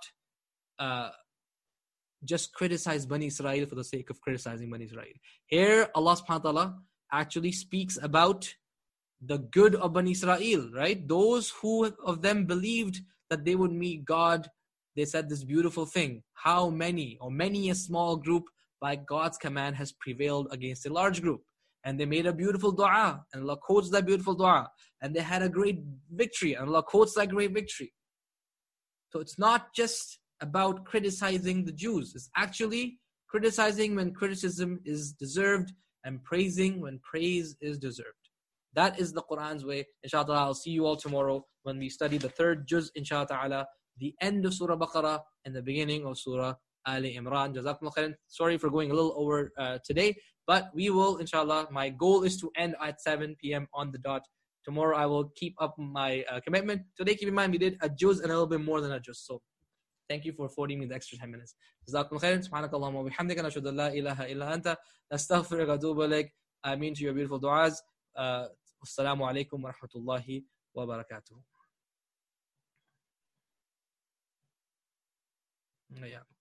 uh, just criticize Bani Israel for the sake of criticizing Bani Israel. Here, Allah subhanahu wa ta'ala actually speaks about the good of Bani Israel, right? Those who of them believed that they would meet God, they said this beautiful thing. How many, or many a small group by God's command has prevailed against a large group. And they made a beautiful dua, and Allah quotes that beautiful dua. And they had a great victory, and Allah quotes that great victory. So it's not just about criticizing the Jews. It's actually criticizing when criticism is deserved, and praising when praise is deserved. That is the Quran's way. Inshallah, I'll see you all tomorrow when we study the third juz, inshallah, the end of Surah Baqarah and the beginning of Surah Ali Imran. Jazakumullah khairan. Sorry for going a little over uh, today, but we will, inshallah, my goal is to end at seven p.m. on the dot. Tomorrow I will keep up my uh, commitment. Today, keep in mind, we did a juz and a little bit more than a juz. So thank you for affording me the extra ten minutes. Jazakumullah khairan. Subhanakallahumma wa bihamdika nashhadu an la ilaha illa anta nastaghfiruka wa atubu ilaik. Ameen to your beautiful du'as. Uh, Assalamu alaikum wa rahmatullahi wa barakatuh. Yeah.